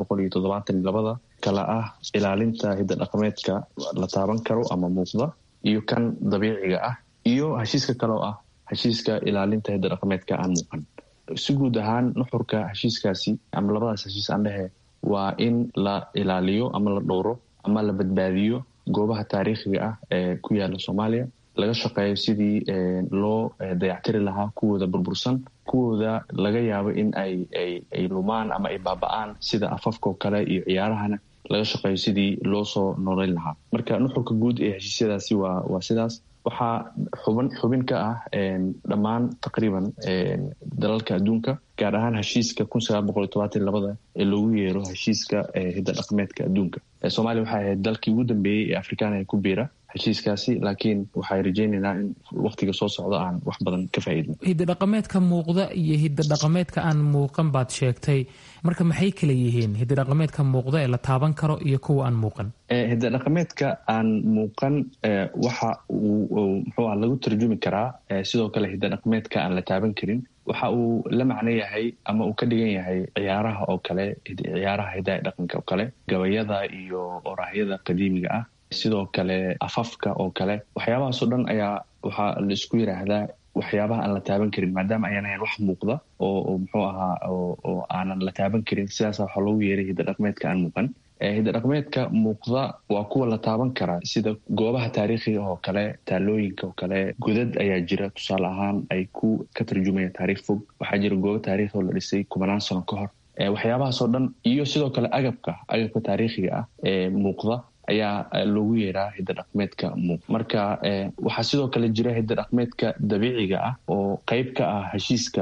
1972 kala ah ilaalinta hidda-dhaqameedka la taaban karo ama muuqda iyo kan dabiiciga ah, iyo heshiiska kale oo ah heshiiska ilaalinta hidda-dhaqameedka aan muuqan. si guud ahaan nuxurka heshiiskaasi ama labadaas heshiis aan dhehe waa in la ilaaliyo ama la dhowro ama la badbaadiyo goobaha taariikhiga ah ee ku yaala soomaaliya, laga shaqeeyo sidii loo dayactiri lahaa kuwooda burbursan, kuwooda laga yaabo in ay lumaan ama ay baaba'aan sida afafkao kale iyo ciyaarahana laga shaqeeyo sidii loo soo noolayn lahaa. marka nuxurka guud ee heshiisyadaasi waa sidaas. waxaa xubin ka ah dhammaan taqriiban dalalka adduunka, gaar ahaan heshiiska 1972 ee loogu yeero heshiiska hidda-dhaqameedka adduunka. soomaaliya waxay ahayd dalkii ugu dambeeyey ee afrikaan ee ku biira heshiiskaasi, laakiin waxay rajaynaynaa in waqtiga soo socda aan wax badan ka faa'iidno. hidda-dhaqameedka muuqda iyo hidda-dhaqameedka aan muuqan baad sheegtay, marka maxay kala yihiin hidda-dhaqameedka muuqda ee la taaban karo iyo kuwa aan muuqan? hidda-dhaqameedka aan muuqan waxa uu muxuu lagu tarjumi karaa sidoo kale hidda-dhaqameedka aan la taaban karin. waxa uu la macno yahay ama uu ka dhigan yahay ciyaaraha oo kale, ciyaaraha hidaha dhaqanka oo kale, gabayada iyo oraahyada qadiimiga ah, sidoo kale afafka oo kale. waxyaabahaasoo dhan ayaa waxaa la isku yidhaahdaa waxyaabaha aan la taaban karin, maadaama ayaan ahayn wax muuqda oo muxuu ahaa oo aanan la taaban karin. sidaasa waxaa loogu yeeray hidda-dhaqameedka aan muuqan. hidda-dhaqameedka muuqda waa kuwa la taaban karaa, sida goobaha taariikhiga oo kale, taalooyinka oo kale. godad ayaa jira tusaale ahaan ay ka tarjumayaan taariikh fog. waxaa jira goobo taariikhi oo la dhisay 10 sano ka hor. waxyaabahaasoo dhan iyo sidoo kale agabka taariikhiga ah ee muuqda ayaa loogu yeeraa hidda-dhaqameedka muuqda. marka waxaa sidoo kale jira hidda-dhaqameedka dabiiciga ah oo qayb ka ah heshiiska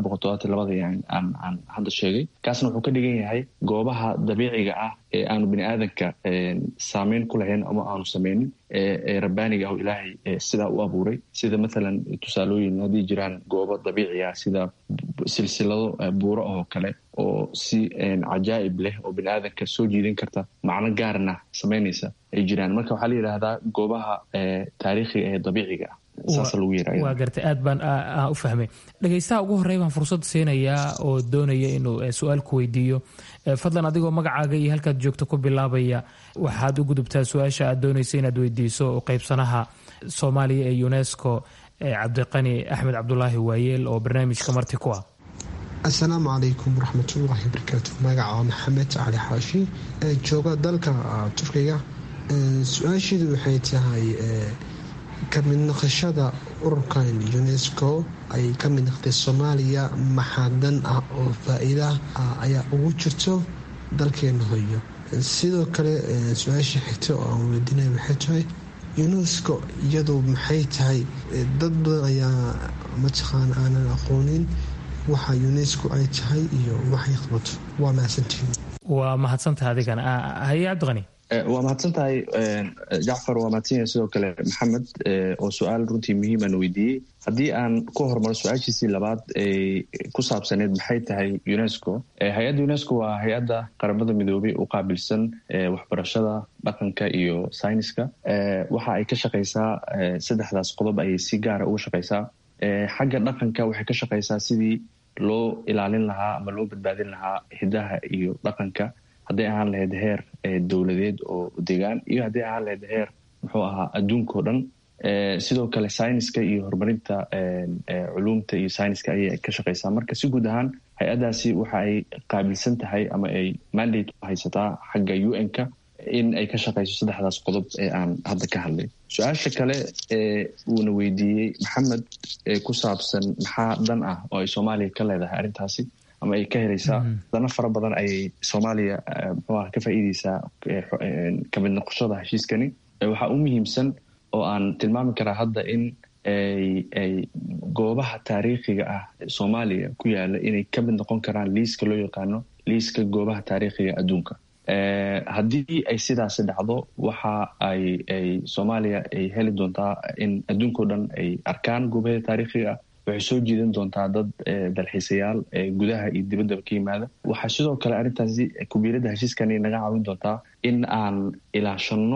1972 aan hadda sheegay. kaasna wuxuu ka dhigan yahay goobaha dabiiciga ah ee aanu bini aadanka saameyn ku lahayn ama aanu sameynin, ee rabbaaniga ah oo ilaahay sidaa u abuuray. sida maalan tusaalooyin haddii jiraan goobo dabiici ah sida silsilado buuro oo kale oo si cajaa'ib leh oo bini aadanka soo jiidan karta, macno gaarna sameynaysa ay jiraan. marka waxaa la yidhaahdaa goobaha taariikhiga ee dabiiciga ah. waa gartay, aad baan u fahmay. dhegaystaha ugu horey baan fursad siinayaa oo doonaya inuu su-aal ku weydiiyo. fadlan adigoo magacaaga iyo halkaad joogto ku bilaabaya, waxaad u gudubtaa su-aasha aad doonaysa inaad weydiiso qaybsanaha soomaaliya ee unesco cabdiqani axmed cabdulaahi waayeel oo barnaamijka marti ku ah. asalaamu calaykum waraxmatullaahi wabarakaatu. magaca waa maxamed cali xaashi, jooga dalka turkiga. su-aashiidu waxay tahay ka mid noqoshada ururkan unesco ay ka mid noqotay soomaaliya maxaa dan ah oo faa-iida ayaa ugu jirto dalkeena hoyo? sidoo kale su-aasha xigta oo aan weydiinay waxay tahay unesco iyadu maxay tahay? dad badan ayaa mataqaana aanan aqoonin waxa unesco ay tahay iyo waxay qabato. waa mahadsantihiin. waa mahadsantahay adigana. haye cabdiqani. waa mahadsan tahay jacfar. waa mahadsanyahay sidoo kale maxamed oo su-aal runtii muhiiman weydiiyey. haddii aan ku hormaro su-aashiisii labaad ee ku saabsaneed maxay tahay unesco. hay-adda unesco waa hay-adda qaramada midoobay u qaabilsan waxbarashada, dhaqanka iyo sayniska. waxa ay ka shaqaysaa 3daas qodob ayay si gaara uga shaqaysaa. xagga dhaqanka waxay ka shaqaysaa sidii loo ilaalin lahaa ama loo badbaadin lahaa hidaha iyo dhaqanka, hadday ahaan lahayd heer dowladeed oo degaan iyo hadday ahaan lahayd heer muxuu ahaa adduunkao dhan. sidoo kale sayniska iyo horumarinta culuumta iyo sayniska ayay ka shaqaysaa. marka si guud ahaan hay-addaasi waxa ay qaabilsan tahay ama ay mandate u haysataa xagga un-ka in ay ka shaqayso 3daas qodob ee aan hadda ka hadlay. su-aasha kale ee uuna weydiiyey maxamed ee ku saabsan maxaa dan ah oo ay soomaaliya ka leedahay arrintaasi ama ay ka helaysaa. dana fara badan ayay soomaaliya muxuuaha ka faa'iideysaa kamid noqoshada heshiiskani. waxaa u muhiimsan oo aan tilmaami karaa hadda in goobaha taariikhiga ah soomaaliya ku yaala inay ka mid noqon karaan liiska loo yaqaano liiska goobaha taariikhiga adduunka. haddii ay sidaasi dhacdo waxa ay soomaaliya ay heli doontaa in adduunkao dhan ay arkaan goobaheeda taariikhiga ah. waxay soo jiidan doontaa dad dalxiisayaal gudaha iyo dibaddaba ka yimaada. waxaa sidoo kale arrintaasi kubiiradda heshiiskani naga caawin doontaa in aan ilaashano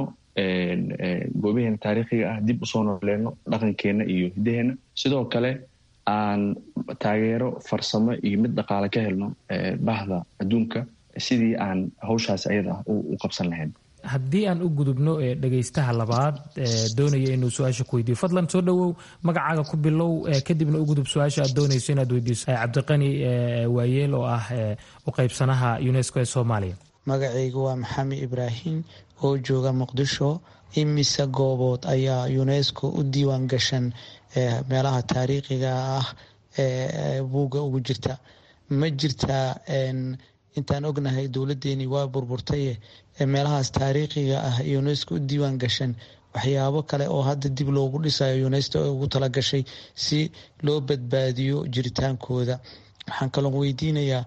goobaheena taariikhiga ah, dib usoo nooleyno dhaqankeena iyo hidaheena. sidoo kale aan taageero farsamo iyo mid dhaqaale ka helno bahda adduunka sidii aan hawshaas ayada u qabsan lahayn. haddii aan u gudubno dhegaystaha labaad doonaya inuu su-aasha ku weydiiyo, fadlan soo dhowow, magacaaga ku bilow, kadibna u gudub su-aasha aad doonayso inaad weydiiso. cabdiqani waayeel oo ah u qaybsanaha UNESCO ee Soomaaliya. magacaygu waa maxamed ibraahim oo jooga muqdisho. imise goobood ayaa UNESCO u diiwaan gashan meelaha taariikhiga ah ee buugga ugu jirta? ma jirtaa intaan ognahay dowladeeni waa burburtay meelahaas taariikhiga ah UNESCO u diiwaan gashan waxyaabo kale oo hadda dib loogu dhisayo UNESCO ugu talagashay si loo badbaadiyo jiritaankooda? waxaan kaloo weydiinayaa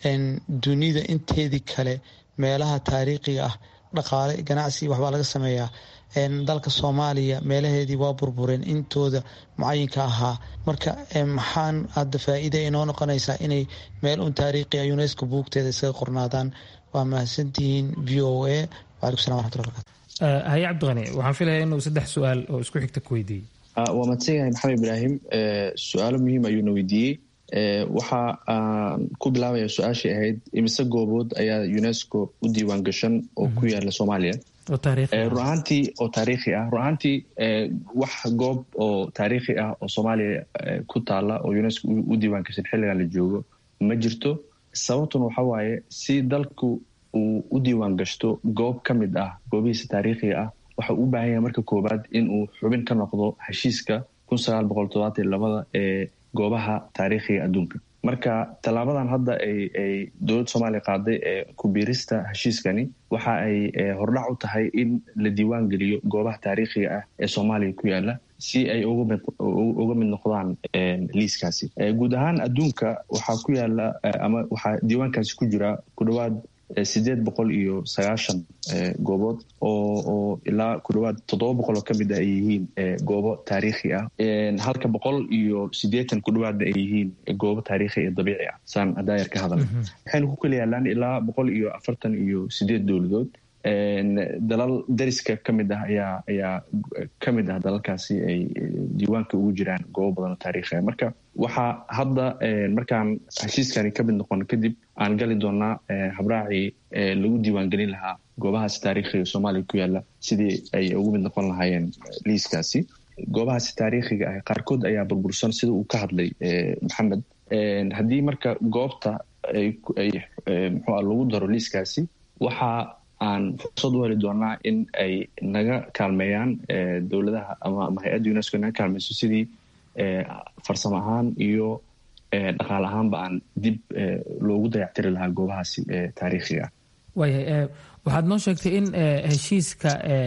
dunida inteedii kale meelaha taariikhiga ah dhaqaale ganacsi waxbaa laga sameeyaa. dalka Soomaaliya meelaheedii waa burbureen intooda mucayinka ahaa. marka maxaan hadda faa'iido inoo noqonaysaa inay meel un taariikhi ah UNESCO buugteeda isaga qornaadaan? waa mahadsantihiin VOA. waalaikum salam waraxmatullahi wabarakatu. haye cabdiqani, waxaan filayaa inuu 3 su-aal oo isku xigta ku weydiiyey. waa mahadsan yahay maxamed ibraahim. su-aalo muhiim ayuuna weydiiyey. waxa aan ku bilaabaya su-aashii ahayd imise goobood ayaa UNESCO u diiwaan gashan oo ku yaala Soomaaliya runaantii oo taariikhi ah. runaantii wax goob oo taariikhi ah oo Soomaaliya ku taala oo UNESCO u diiwaan gashan xilligan la joogo ma jirto. sababtuna waxa waaye si dalku uu u diiwaan gashto goob ka mid ah goobihiisa taariikhiga ah waxa uu u baahan yahay marka koobaad inuu xubin ka noqdo heshiiska 1972 ee goobaha taariikhiga adduunka. marka tallaabadan hadda ay dowladda Soomaaliya qaaday ee ku biirista heshiiskani waxa ay hordhac u tahay in la diiwaan geliyo goobaha taariikhiga ah ee Soomaaliya ku yaala si ay uga mid noqdaan liiskaasi. guud ahaan adduunka waxaa ku yaala ama waxaa diiwaankaasi ku jira ku dhawaad 890 goobood oo ilaa ku dhawaad 700 oo ka mid ah ay yihiin goobo taariikhi ah, halka 180 ku dhawaadna ay yihiin goobo taariikhi iyo dabiici ah. saan adaayar ka hadal waxaynu ku kala yaalaan ilaa 148 dowladood. dalal dariska ka mid ah ayaa ka mid ah dalalkaasi ay diiwaanka ugu jiraan goobo badan oo taariikhi ah. marka waxaa hadda markaan heshiiskani ka mid noqon kadib aan gali doonaa habraacii lagu diiwaangelin lahaa goobahaasi taariikhiga Soomaaliya ku yaala sidii ay ugu mid noqon lahaayeen liiskaasi. goobahaasi taariikhiga ah qaarkood ayaa burbursan sida uu ka hadlay maxamed. haddii marka goobta lagu daro liiskaasi waxaa aan fursad u heli doonaa in ay naga kaalmeeyaan dowladaha ama hay-adda UNESCO naga kaalmeyso sidii farsamo ahaan iyo dhaqaale ahaanba aan dib loogu dayactiri lahaa goobahaasi taariikhiga ah. waayahay waxaad noo sheegtay in heshiiska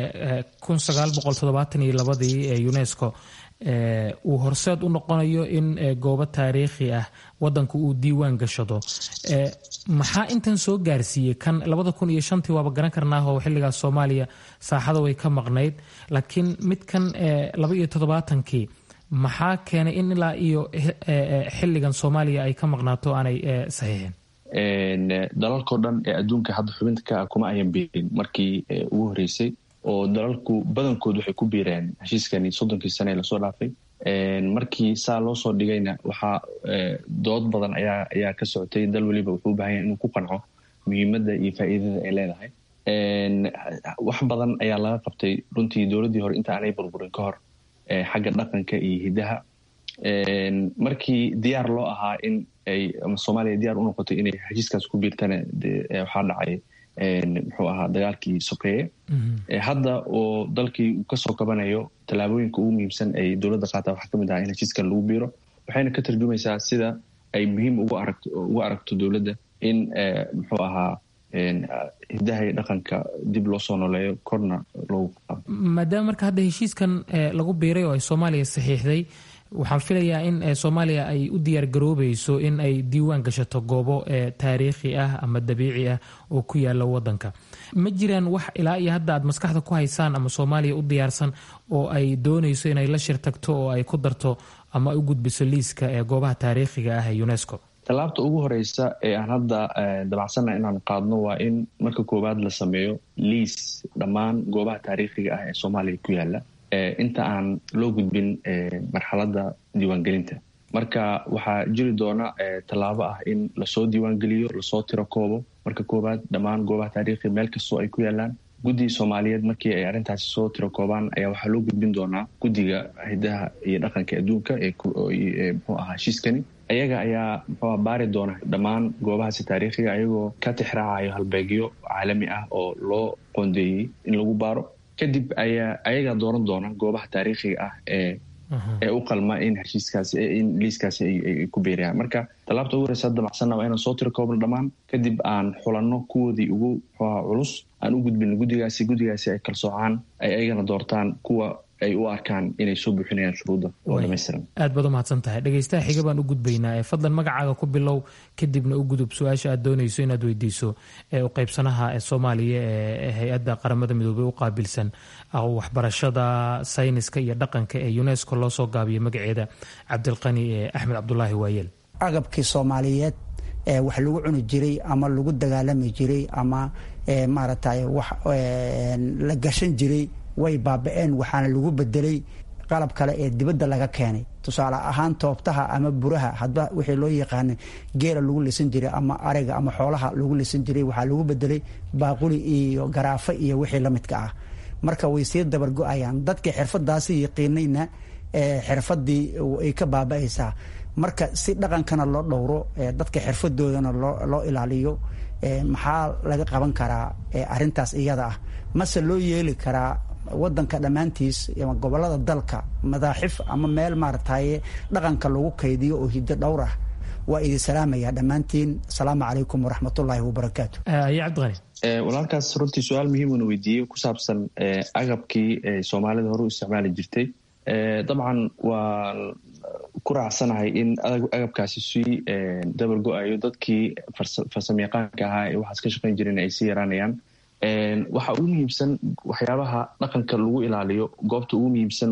1972 ee UNESCO uu horseed u noqonayo in goobo taariikhi ah wadanku uu diiwaan gashado. maxaa intan soo gaarsiiyey kan 2005 waaba garan karnaa oo xilligaas Soomaaliya saaxada way ka maqnayd, laakiin midkan 2017 maxaa keenay in ilaa iyo xilligan Soomaaliya ay ka maqnaato aanay saxiixin? dalalkao dhan ee adduunka hadda xubinta ka ah kuma ayan biirin markii ugu horeysay oo dalalku badankood waxay ku biireen heshiiskani 30 sano ee lasoo dhaafay. markii saa loo soo dhigayna waxaa dood badan ayaa ka socotay. dal weliba wuxuu u baahan yahay inuu ku qanco muhiimadda iyo faa'iidada ay leedahay. wax badan ayaa laga qabtay runtii dowladdii hore inta aanay burburin ka hor xagga dhaqanka iyo hidaha. markii diyaar loo ahaa in ay Soomaaliya diyaar u noqotay inay heshiiskaas ku biirtana waxaa dhacay muxuu ahaa dagaalkii sokeeye. hadda oo dalkii uu kasoo kabanayo tallaabooyinka ugu muhiimsan ay dowladda qaata waxaa kamid ah in heshiiskan lagu biiro. waxayna ka tarjumaysaa sida ay muhiim ugu aragto dowladda in muxuu ahaa hidaha iyo dhaqanka dib loo soo noleeyo korna loogu qaado. maadaama marka hadda heshiiskan lagu biiray oo ay soomaaliya saxiixday, waxaan filayaa in soomaaliya ay u diyaar garoobayso in ay diiwaan gashato goobo taariikhi ah ama dabiici ah oo ku yaala wadanka. ma jiraan wax ilaa iyo hadda aad maskaxda ku haysaan ama soomaaliya u diyaarsan oo ay doonayso inay la shir tagto oo ay ku darto ama ay u gudbiso liiska ee goobaha taariikhiga ah ee UNESCO? tallaabta ugu horeysa ee aan hadda dabacsannaha inaan qaadno waa in marka koowaad la sameeyo liis dhammaan goobaha taariikhiga ah ee soomaaliya ku yaala inta aan loo gudbin marxaladda diiwaangelinta. marka waxaa jiri doona tallaabo ah in lasoo diiwaangeliyo, lasoo tiro koobo marka koowaad dhammaan goobaha taariikhiga meel kastoo ay ku yaalaan. guddiga soomaaliyeed markii ay arrintaasi soo tiro koobaan ayaa waxaa loo gudbin doonaa guddiga hidaha iyo dhaqanka adduunka muxuu ahaa heshiiskani. ayaga ayaa muxuu baari doona dhammaan goobahaasi taariikhiga ayagoo ka tixraacayo halbeegyo caalami ah oo loo qoondeeyey in lagu baaro. kadib ayagaa dooran doona goobaha taariikhiga ah ee u qalma in in liiskaasi ay ku beerayaan. marka tallaabta ugu horeysa damacsanna waa inaan soo tiro koobno dhammaan, kadib aan xulanno kuwoodii ugu culus aan u gudbino guddigaasi ay kalsoocaan, ay ayagana doortaan kuwa ay u arkaan inay soo buuxinayaan shuruudda oo dhamaystiran. aad baad u mahadsan tahay. dhegaystaha xiga baan u gudbaynaa. fadlan magacaaga ku bilow, kadibna u gudub su-aasha aad doonayso inaad weydiiso u qaybsanaha ee soomaaliya ee hay-adda qaramada midoobey u qaabilsan waxbarashada, sayniska iyo dhaqanka ee UNESCO loo soo gaabiyay magaceeda, cabdilqani axmed cabdulaahi waayeel. agabkii soomaaliyeed wax lagu cuni jiray ama lagu dagaalami jiray ama maaragtay wax la gashan jiray way baaba-een, waxaana lagu bedelay qalab kale ee dibadda laga keenay. tusaale ahaan toobtaha ama buraha, hadba wixii loo yaqaana geela lagu lisan jiray ama ariga ama xoolaha lagu lisan jiray, waxaa lagu bedelay baaquli iyo garaafo iyo wixii la midka ah. marka way sii dabargo-ayaan. dadkii xirfadaasi yaqiinayna xirfadii ay ka baaba-aysaa. marka si dhaqankana loo dhowro, dadka xirfadoodana loo ilaaliyo, maxaa laga qaban karaa arintaas iyada ah? mase loo yeeli karaa wadanka dhammaantiis ama gobolada dalka madaaxif ama meel maaragtaye dhaqanka lagu kaydiyo oo hiddo dhowr ah? waa idin salaamaya dhammaantiin. asalaamu calaykum waraxmatullaahi wabarakaatu. cabdiqani, walaalkaas runtii su-aal muhiimuna weydiiyey ku saabsan agabkii soomaalida hore u isticmaali jirtay. dabcan waan ku raacsanahay in agabkaasi sii dabargo-ayo, dadkii farsamayaqaanka ahaa ee waxaas ka shaqayn jireen ay sii yaraanayaan. waxa ugu muhiimsan waxyaabaha dhaqanka lagu ilaaliyo, goobta ugu muhiimsan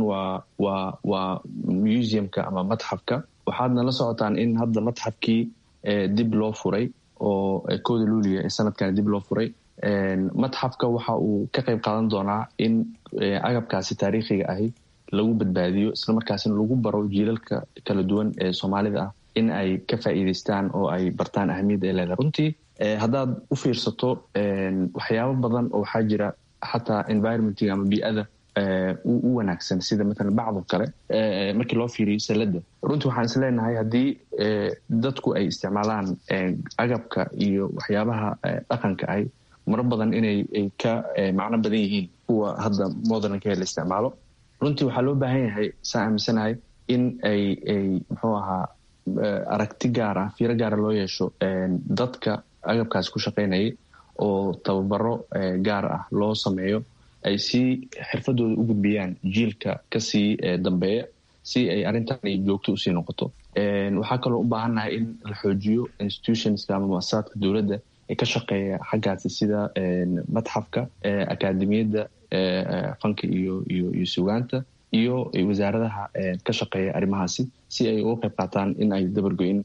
waa museumka ama matxafka. waxaadna la socotaan in hadda matxafkii dib loo furay oo 1 luuliya ee sanadkan dib loo furay. matxafka waxa uu ka qayb qaadan doonaa in agabkaasi taariikhiga ahi lagu badbaadiyo, islamarkaasina lagu baro jiilalka kala duwan ee soomaalida ah in ay ka faa'iidaystaan oo ay bartaan ahamiyadda ay leedahay. runtii haddaad u fiirsato waxyaabo badan oo waxaa jira xataa environmentiga ama bii'ada u wanaagsan, sida matalan bacdoo kale markii loo fiiriyo salada. runtii waxaan is leenahay haddii dadku ay isticmaalaan agabka iyo waxyaabaha dhaqanka ahi maro badan inay ka macno badan yihiin kuwa hadda modernka la isticmaalo. runtii waxaa loo baahan yahay saa aaminsanahay in ay muxuu ahaa aragti gaar ah, fiiro gaara loo yeesho dadka agabkaasi ku shaqaynayay oo tababaro gaar ah loo sameeyo, ay si xirfadooda u gudbiyaan jiilka kasii dambeeya si ay arrintan joogto usii noqoto. waxaa kaloo u baahannahay in la xoojiyo institutionska ama muasasaadka dowladda ee ka shaqeeya xaggaasi sida matxafka, akaademiyadda fanka iyo sugaanta iyo wasaaradaha ka shaqeeya arrimahaasi si ay uga qayb qaataan in ay dabargoyn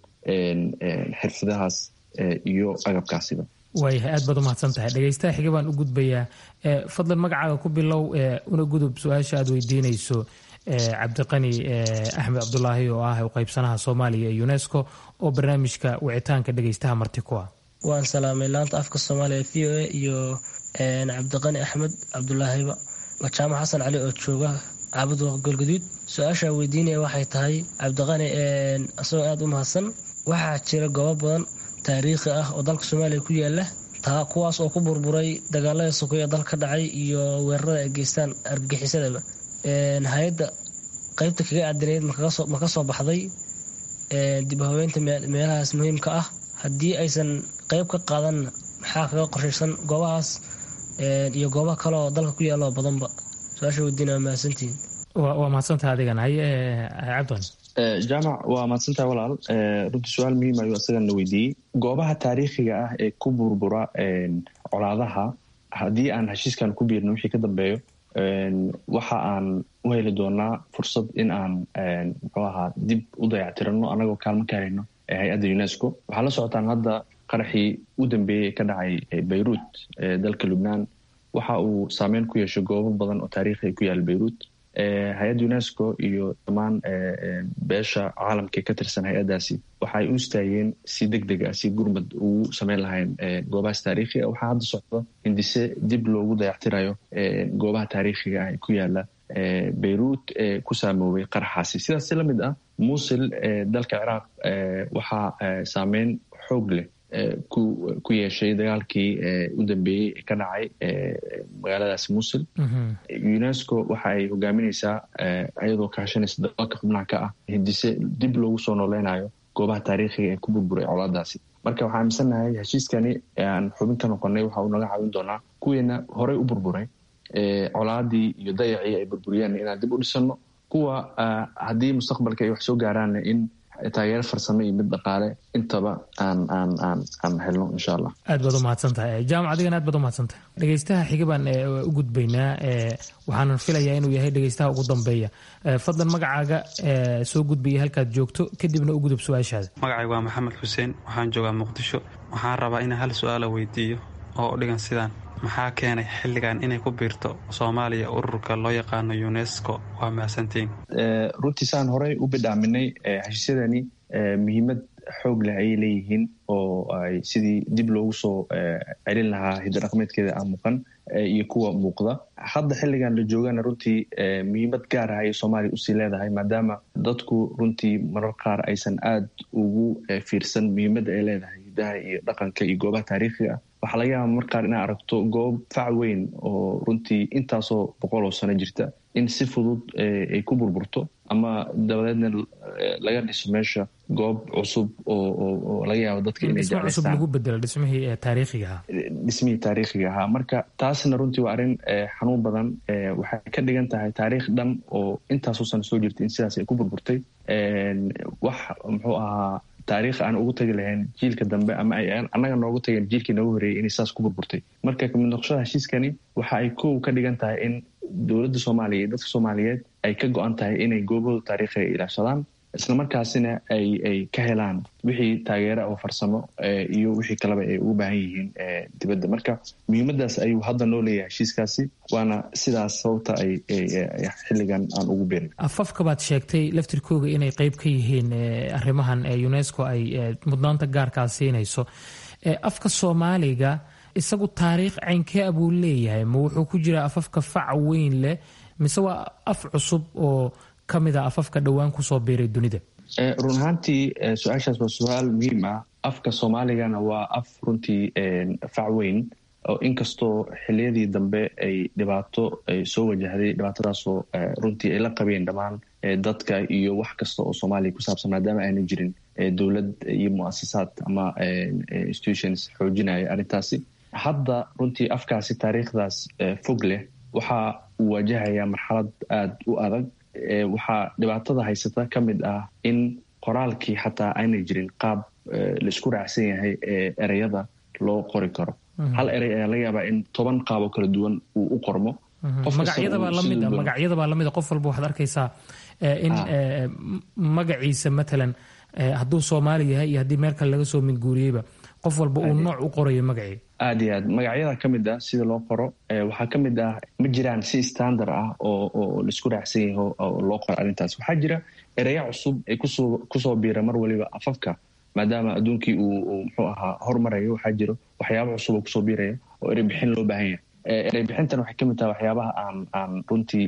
xirfadahaas iyo agabkaasiba. waayahay, aad baad u mahadsan tahay. dhegaystaha xiga baan u gudbayaa. fadlan magacaaga ku bilow, una gudub su-aasha aad weydiinayso cabdiqani axmed cabdulaahi oo ah u qaybsanaha soomaaliya ee UNESCO oo barnaamijka wicitaanka dhegaystaha marti ku ah. waan salaamay laanta afka soomaaliya v o a iyo cabdiqani axmed cabdulaahiba. jaamac xasan cali oo jooga caabud golgaduud. su-aasha weydiinaya waxay tahay cabdiqani asagoo aada u mahadsan, waxaa jira goobo badan taariikhi ah oo dalka soomaaliya ku yaala kuwaas oo ku burburay dagaalada sokeeye dalka ka dhacay iyo weerarada ay geystaan argagixisadaba. hay-adda qaybta kaga aadanayd ma ka soo baxday dib haweynta meelahaas muhiimka ah? haddii aysan qayb ka qaadanna maxaa kaga qorshaysan goobahaas iyo goobaha kale oo dalka ku yaalloo badanba su-aasha weydiina mahadsantihiin. waa mahadsantaha adigana haye cabdan. jaamac waa mahadsantaha walaal. runtii su-aal muhiim ayuu isagana weydiiyey. goobaha taariikhiga ah ee ku burbura colaadaha haddii aan heshiiskan ku biirno wixii ka dambeeyo waxa aan u heli doonaa fursad in aan muxuu ahaa dib u dayactirano anagoo kaalmo ka helayno hay-adda UNESCO. waxaa la socotaan hadda qaraxii u dambeeyey ka dhacay Beirut dalka Lubnaan waxa uu saameyn ku yeeshay goobo badan oo taariikhi ku yaal Beirut. hay-adda UNESCO iyo dhammaan beesha caalamka ka tirsan hay-addaasi waxay u istaageen si degdeg ah si gurmad ugu sameyn lahayn goobahaas taariikhiga. waxaa hadda socda hindise dib loogu dayactirayo goobaha taariikhiga ah ee ku yaala Beirut ee ku saamoobay qaraxaasi. sidaas la mid ah Mosul dalka Ciraaq waxaa saameyn xoog leh ku yeeshay dagaalkii u dambeeyey ka dhacay magaaladaas Mosul. UNESCO waxa ay hogaaminaysaa iyadoo kaashanaysa dalalka xubnaha ka ah hindise dib loogu soo nooleynayo goobaha taariikhiga ee ku burburay colaadaasi. marka waxaan aaminsanahay heshiiskani aan xubin ka noqonay waxa uu naga caawin doonaa kuweena horey u burburay colaadii iyo dayacii ay burburiyeen inaan dib u dhisano, kuwa haddii mustaqbalka ay wax soo gaaraanna in taageero farsamo iyo mid dhaqaale intaba aan helno insha allah. aad baad u mahadsantahay jaamac, adigana aad baad u mahadsantahay. dhegeystaha xiga baan u gudbaynaa, waxaanan filayaa inuu yahay dhegeystaha ugu dambeeya. fadlan magacaaga soo gudbaya halkaad joogto kadibna u gudub su-aashaada. magacayga waa maxamed xuseen, waxaan joogaa muqdisho. waxaan rabaa inaan hal su-aala weydiiyo oo u dhigan sidaan: maxaa keenay xilligan inay ku biirto Soomaaliya ururka loo yaqaano UNESCO? waa mahadsantiin. runtii saan horey u bidhaaminay heshiisyadani muhiimad xoog leh ayay leeyihiin oo ay sidii dib loogu soo celin lahaa hiddo-dhaqameedkeeda aan muuqan iyo kuwa muuqda. hadda xilligan la joogana runtii muhiimad gaar ah ayay Soomaaliya usii leedahay maadaama dadku runtii marar qaar aysan aad ugu fiirsan muhiimadda ay leedahay hiddaha iyo dhaqanka iyo goobaha taariikhiga ah. waxaa laga yaaba markaar inaad aragto goob fac weyn oo runtii intaasoo 100 sano jirta in si fudud ay ku burburto ama dabadeedna laga dhiso meesha goob cusub oo laga yaabo dadka inay jeclaystaan lagu bedelo dhismihii taariikhiga ahaa. marka taasna runtii waa arrin xanuun badan. waxay ka dhigan tahay taariikh dhan oo intaasoo sano soo jirta in sidaas ay ku burburtay. wax muxuu ahaa taariikh aan ugu tagi lahayn jiilka dambe ama ay annaga noogu tageen jiilkii noogu horeeyey inay saas ku burburtay. marka kamid noqoshada heshiiskani waxa ay kow ka dhigan tahay in dowladda Soomaaliya iyo dadka Soomaaliyeed ay ka go-an tahay inay goobahooda taariikhiga ilaashadaan, isla markaasina ay ka helaan wixii taageera oo farsamo iyo wixii kaleba ay ugu baahan yihiin dibadda. marka muhiimadaas ayuu hadda noo leeyahay heshiiskaasi, waana sidaas sababta ay xilligan aan ugu beerin. afafka baad sheegtay laftirkooga inay qayb ka yihiin arrimahan UNESCO ay mudnaanta gaarkaa siinayso. afka Soomaaliga isagu taariikh caynkee buu leeyahay? ma wuxuu ku jiraa afafka fac weyn leh mise waa af cusub oo ka mid a afafka dhowaan kusoo biiray dunida? run ahaantii su-aashaas waa su-aal muhiim ah. afka Soomaaligana waa af runtii fac weyn oo inkastoo xiliyadii dambe ay dhibaato ay soo wajahday, dhibaatadaasoo runtii ay la qabeen dhammaan dadka iyo wax kasta oo Soomaaliya ku saabsan maadaama aanay jirin dowlad iyo muasasaad ama institutions xoojinaya arrintaasi. hadda runtii afkaasi taariikhdaas fog leh waxa uu wajahayaa marxalad aada u adag. waxaa dhibaatada haysata ka mid ah in qoraalkii xataa aanay jirin qaab la isku raacsan yahay ereyada loo qori karo. hal erey ayaa laga yaabaa in 10 qaaboo kala duwan uu u qormo. magacyadabaa lamida qof walba waxaad arkaysaa in magaciisa matalan hadduu Soomaali yahay iyo haddii meel kale laga soo minguuriyeyba qof walba uu nooc u qorayo magacii. aad iyo aad magacyada ka mid ah sida loo qoro waxaa ka mid ah ma jiraan si standard ah oo laisku raacsan yahay oo loo qoro arrintaas. waxaa jira ereya cusub ay kusoo biira mar waliba afafka maadaama adduunkii uu muxuu ahaa hormarayo. waxaa jiro waxyaaba cusub oo kusoo biiraya oo erey bixin loo baahan yahay. erey bixintan waxay ka mid tahay waxyaabaha aan runtii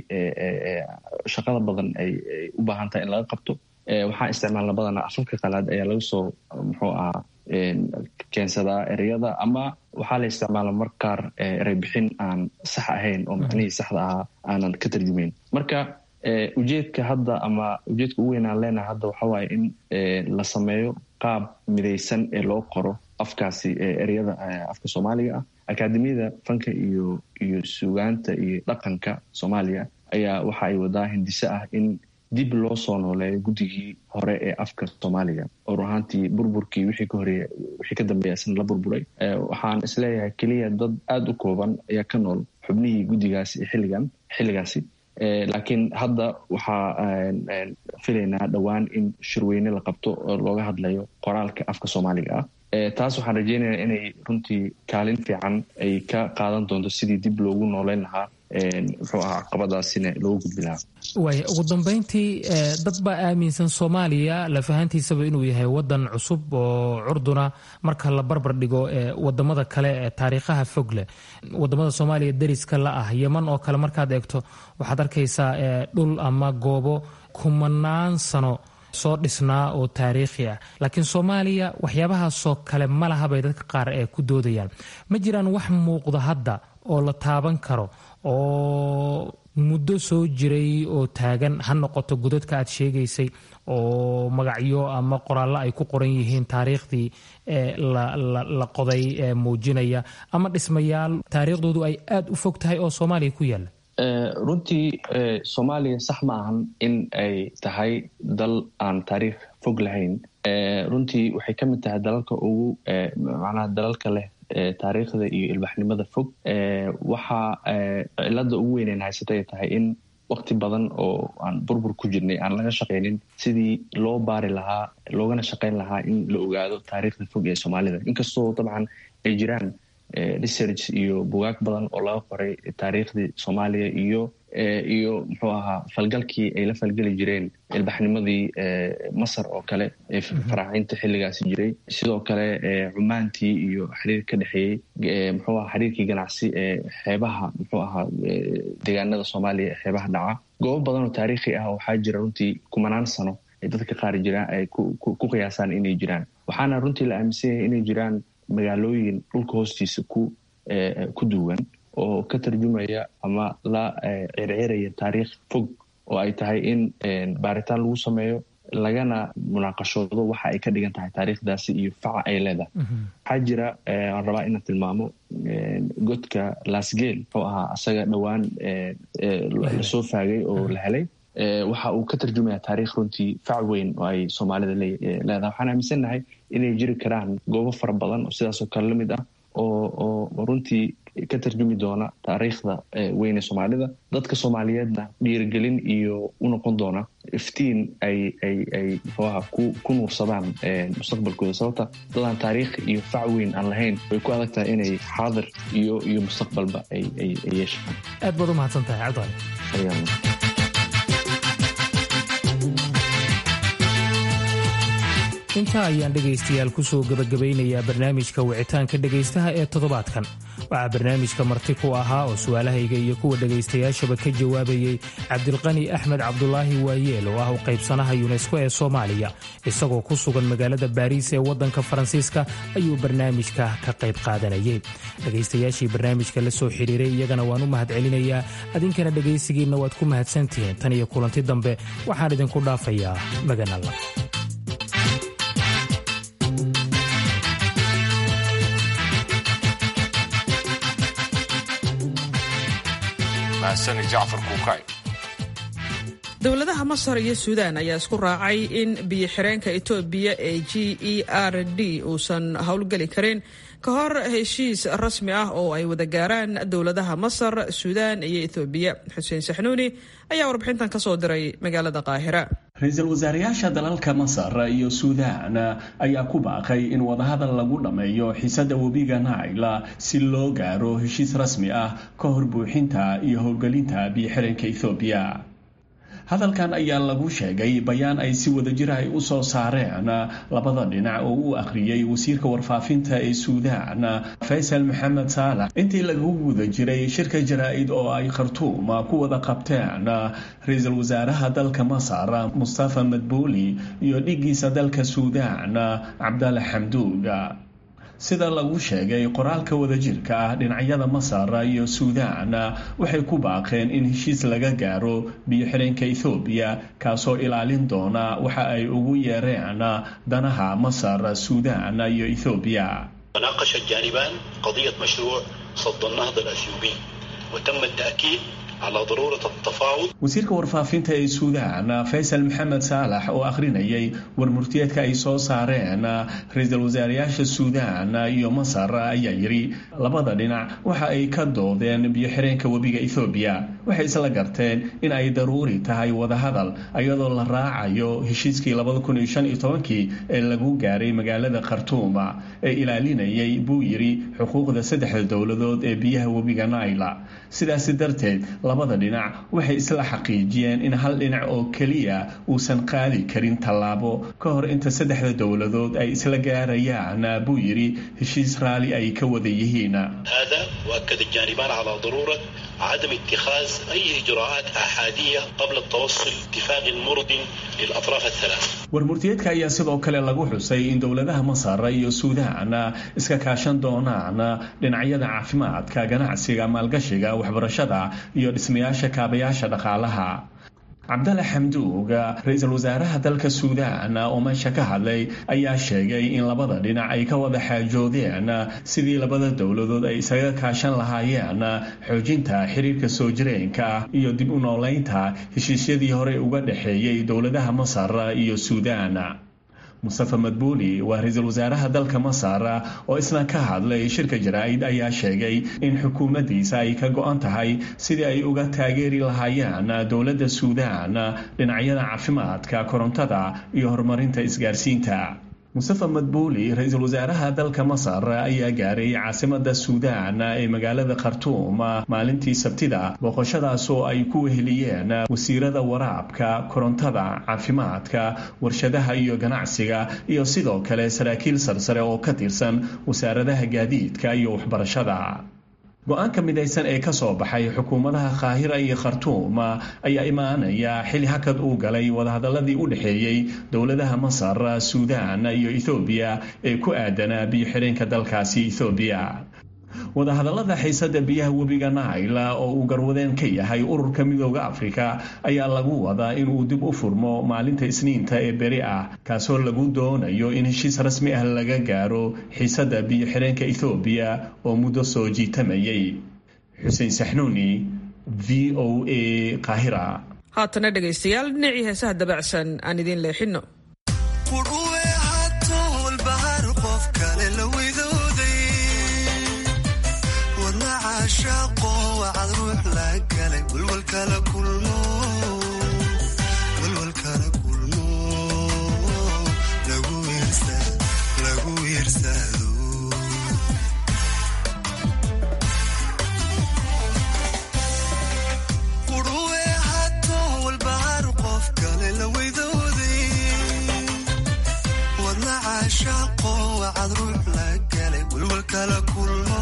shaqada badan ay u baahan tahay in laga qabto. waxaan isticmaalna badanaa afafka qalaad ayaa laga soo muxuu ahaa keensadaa ereyada, ama waxaa la isticmaala mar qaar erey bixin aan sax ahayn oo macnihii saxda ahaa aanan ka tarjumayn. marka ujeedka hadda ama ujeedka ugu weyn aan leenahay hadda waxaa waaye in la sameeyo qaab midaysan ee loo qoro afkaasi ereyada afka soomaaliga ah. Akaademiyada fanka iyo suugaanta iyo dhaqanka Soomaaliya ayaa waxa ay wadaa hindise ah in dib loo soo nooleeyo guddigii hore ee afka Soomaaliga oo ruhaantii burburkii wixii ka dambeeyay san la burburay. Waxaan isleeyahay kaliya dad aad u kooban ayaa ka nool xubnihii guddigaasi xilligaasi. Laakiin hadda waxaa filaynaa dhowaan in shirweyne la qabto oo looga hadlayo qoraalka afka Soomaaliga ah. Taas waxaan rajaynayaa inay runtii kaalin fiican ay ka qaadan doonto sidii dib loogu nooleyn lahaa muxuu ahaa caqabadaasina loogu gudbi lahaa. waaya ugu dambeyntii dad baa aaminsan Soomaaliya lafahantiisaba inuu yahay wadan cusub oo curduna marka la barbar dhigo wadamada kale ee taariikhaha fog leh. Wadamada Soomaaliya dariska la ah Yemen oo kale markaad eegto waxaad arkaysaa dhul ama goobo kumanaan sano soo dhisnaa oo taariikhi ah, laakiin Soomaaliya waxyaabahaasoo kale ma laha bay dadka qaar ku doodayaan. Ma jiraan wax muuqda hadda oo la taaban karo oo muddo soo jiray oo taagan, ha noqoto godadka aad sheegaysay oo magacyo ama qoraallo ay ku qoran yihiin taariikhdii la qoday muujinaya, ama dhismayaal taariikhdoodu ay aad u fog tahay oo Soomaaliya ku yaala? runtii Soomaaliya sax ma ahan in ay tahay dal aan taariikh fog lahayn. Runtii waxay ka mid tahay dalalka ugu macnaha dalalka leh taariikhda iyo ilbaxnimada fog. Waxa cilada ugu weyn haysatay tahay in waqti badan oo aan burbur ku jirnay aan laga shaqeynin sidii loo baari lahaa loogana shaqeyn lahaa in la ogaado taariikhda fog ee Soomaalida. Inkastoo dabcan ay jiraan research iyo bugaag badan oo laga qoray taariikhdii Soomaaliya iyo muxuu ahaa falgalkii ay la falgeli jireen ilbaxnimadii Masar oo kale ee faraacinta xilligaasi jiray. Sidoo kale Cumaantii iyo xiriir ka dhexeeyay muxuu ahaa xiriirkii ganacsi ee xeebaha muxuu ahaa deegaanada Soomaaliya ee xeebaha dhaca. Goobo badan oo taariikhi ah waxaa jira runtii kumanaan sano ay dadka qaar jiraan ay ku qiyaasaan inay jiraan. Waxaana runtii la aaminsan yahay inay jiraan magaalooyin dhulka hoostiisa ku duwan oo ka tarjumaya ama la circiraya taariikh fog oo ay tahay in baaritaan lagu sameeyo lagana munaaqashoodo waxa ay ka dhigan tahay taariikhdaasi iyo faca ay leedahay. Waxaa jira aan rabaa inaan tilmaamo godka Laasgeel wuxuu ahaa asaga dhowaan lasoo faagay oo la helay. Waxa uu ka tarjumaya taariikh runtii fac weyn oo ay Soomaalida leedahay. Waxaan aaminsanahay inay jiri karaan goobo fara badan oo sidaasoo kale la mid ah oo runtii ka tarjumi doona taariikhda weyn ee Soomaalida. Dadka Soomaaliyeedna dhiirigelin iyo u noqon doona iftiin ay muxuu ahaa ku nuursadaan mustaqbalkooda. Sababta dadaan taariikh iyo fac weyn aan lahayn way ku adag tahay inay xaadir iyo mustaqbalba ay yeeshaan. aad baad u mahadsan tahay Cabdi. intaa ayaan dhegaystayaal ku soo gabagabaynayaa barnaamijka wicitaanka dhegaystaha ee toddobaadkan. waxaa barnaamijka marti ku ahaa oo su'aalahayga iyo kuwa dhegaystayaashaba ka jawaabayey Cabdilqani Axmed Cabdulaahi Waayeel oo ah u qaybsanaha UNESCO ee Soomaaliya. Isagoo ku sugan magaalada Baariis ee waddanka Faransiiska ayuu barnaamijka ka qayb qaadanayay. dhegaystayaashii barnaamijka la soo xiriiray iyagana waan u mahadcelinayaa. adinkana dhegaysigiinna waad ku mahadsantihiin. tan iyo kulanti dambe waxaan idinku dhaafayaa magan alla. dowladaha Masar iyo Suudaan ayaa isku raacay in biyo-xireenka Itoobiya ee GERD uusan howlgeli karin ka hor heshiis rasmi ah oo ay wada gaaraan dowladaha Masar, Suudaan iyo Itoobiya. Xuseen Saxnuuni ayaa warbixintan ka soo diray magaalada Qaahira. Ra'iisul wasaarayaasha dalalka Masar iyo Suudaan ayaa ku baaqay in wadahadal lagu dhameeyo xiisada webiga Nile si loo gaaro heshiis rasmi ah ka hor buuxinta iyo howlgelinta biyo-xireenka Itoobiya. hadalkan ayaa lagu sheegay bayaan ay si wadajir ay u soo saareen labada dhinac oo u akhriyay wasiirka warfaafinta ee Suudaan Faysal Mohamed Salah intii lagu guda jiray shirka jaraa'id oo ay Khartoum ku wada qabteen ra'iisul wasaaraha dalka Masar Mustafa Madbuli iyo dhigiisa dalka Suudaan Abdallah Hamdouk. sida lagu sheegay qoraalka wadajirka ah dhinacyada masar iyo suudaan waxay ku baaqeen in heshiis laga gaaro biyo-xireenka ethoobiya kaasoo ilaalin doona waxa ay ugu yeereen danaha masar suudaan iyo ethoobiya. تناقش الجانبان قضية مشروع صد النهضة الأثيوبي وتم التأكيد على ضرورة التفاوض. wasiirka warfaafinta ee suudaan faysal maxamed saalax oo akhrinayay warmurtiyeedka ay soo saareen ra-iisul wasaarayaasha suudaan iyo masar ayaa yidhi labada dhinac waxa ay ka doodeen biyo-xireenka webiga ethoobiya waxay isla garteen in ay daruuri tahay wadahadal iyadoo la raacayo heshiiskii 2015 ee lagu gaaray magaalada khartuuma ee ilaalinayay buu yidhi xuquuqda saddexda dowladood ee biyaha webiga naila. sidaasi darteed labada dhinac waxay isla xaqiijiyeen in hal dhinac oo keliya uusan qaadi karin tallaabo ka hor inta saddexda dowladood ay isla gaarayaan buu yidhi heshiis raali ay ka wada yihiin. هذا وأكد الجانبان على ضرورة عدم اتخاذ أي إجراءات أحادية قبل التوصل اتفاق مرضٍ للأطراف الثلاث. warmurtiyeedka ayaa sidoo kale lagu xusay in dowladaha masar iyo suudaan iska kaashan doonaan dhinacyada caafimaadka, ganacsiga, maalgashiga, waxbarashada iyo dhismayaasha kaabayaasha dhaqaalaha. cabdalla xamduug ra-iisul wasaaraha dalka suudaan oo meesha ka hadlay ayaa sheegay in labada dhinac ay ka wada xaajoodeen sidii labada dowladood ay isaga kaashan lahaayeen xoojinta xiriirka soo jireenka iyo dib u nooleynta heshiisyadii hore uga dhexeeyey dowladaha masar iyo suudaan. mustafa madbuuli waa ra-iisul wasaaraha dalka masar oo isna ka hadlay shirka jaraa'id ayaa sheegay in xukuumaddiisa ay ka go-an tahay sidii ay uga taageeri lahaayeen dowladda suudaan dhinacyada caafimaadka, korontada iyo horumarinta isgaarsiinta. mustafa madbuuli ra-iisul wasaaraha dalka masar ayaa gaaray caasimada suudaan ee magaalada khartuum maalintii sabtida booqashadaas oo ay ku weheliyeen wasiirada waraabka, korontada, caafimaadka, warshadaha iyo ganacsiga iyo sidoo kale saraakiil sarsare oo ka tirsan wasaaradaha gaadiidka iyo waxbarashada. go-aanka midaysan ee ka soo baxay xukuumadaha qaahira iyo khartuum ayaa imaanaya xili hakad uu galay wadahadaladii u dhexeeyey dowladaha masar, suudaan iyo ethoobiya ee ku aadanaa biyo-xireenka dalkaasi ethoobiya. wadahadalada xiisada biyaha webiga naila oo uu garwadeen ka yahay ururka midooda afrika ayaa lagu wadaa inuu dib u furmo maalinta isniinta ee beri ah kaasoo lagu doonayo in heshiis rasmi ah laga gaaro xiisada biyo-xireenka ethoobiya oo muddo soo jiitamayay. xuseen saxnuuni, v o a qaahira. haatana dhegaystayaal dhinacii heesaha dabacsan aan idiin leexino. shaqo wacad ruux la galay walwalkala kulmo lagu wiirsado quruwe hato walbahaar qof kale la weydooday wadna caashaqo wacad ruux la galay walwalkala kulmo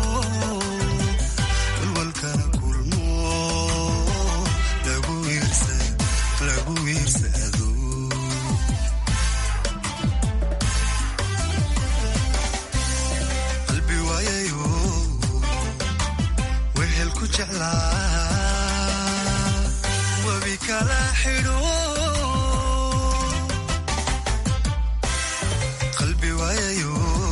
qalbi waayayo wehel ku jeclaa webi kala xidho qalbi waayayo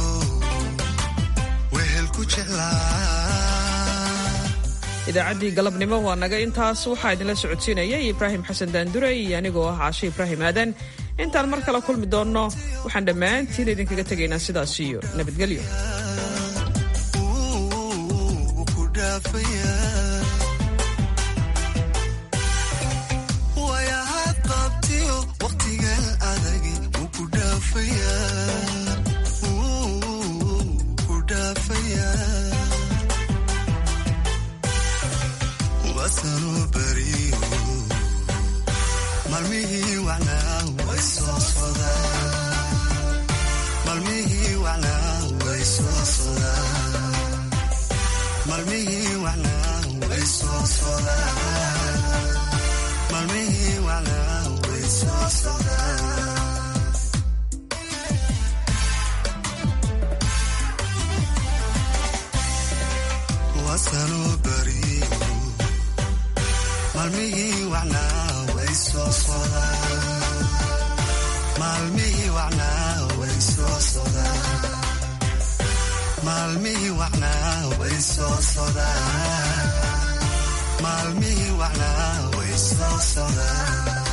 wehel ku jeclaa. idaacaddii galabnimo waa naga intaas. waxaa idinla socodsiinayay ibraahim xasan daanduray iyo anigoo ah caashe ibraahim aadan. intaan mar kale kulmi doonno waxaan dhammaantiin idinkaga tegaynaa sidaas iyo nabadgelyo. sano bariyo maalmihii wacnaa way soo sodaan maalmihii wacnaa way soo sodaan maalmihii wacnaa way soo sodaan maalmihii wacnaa way soo sodaan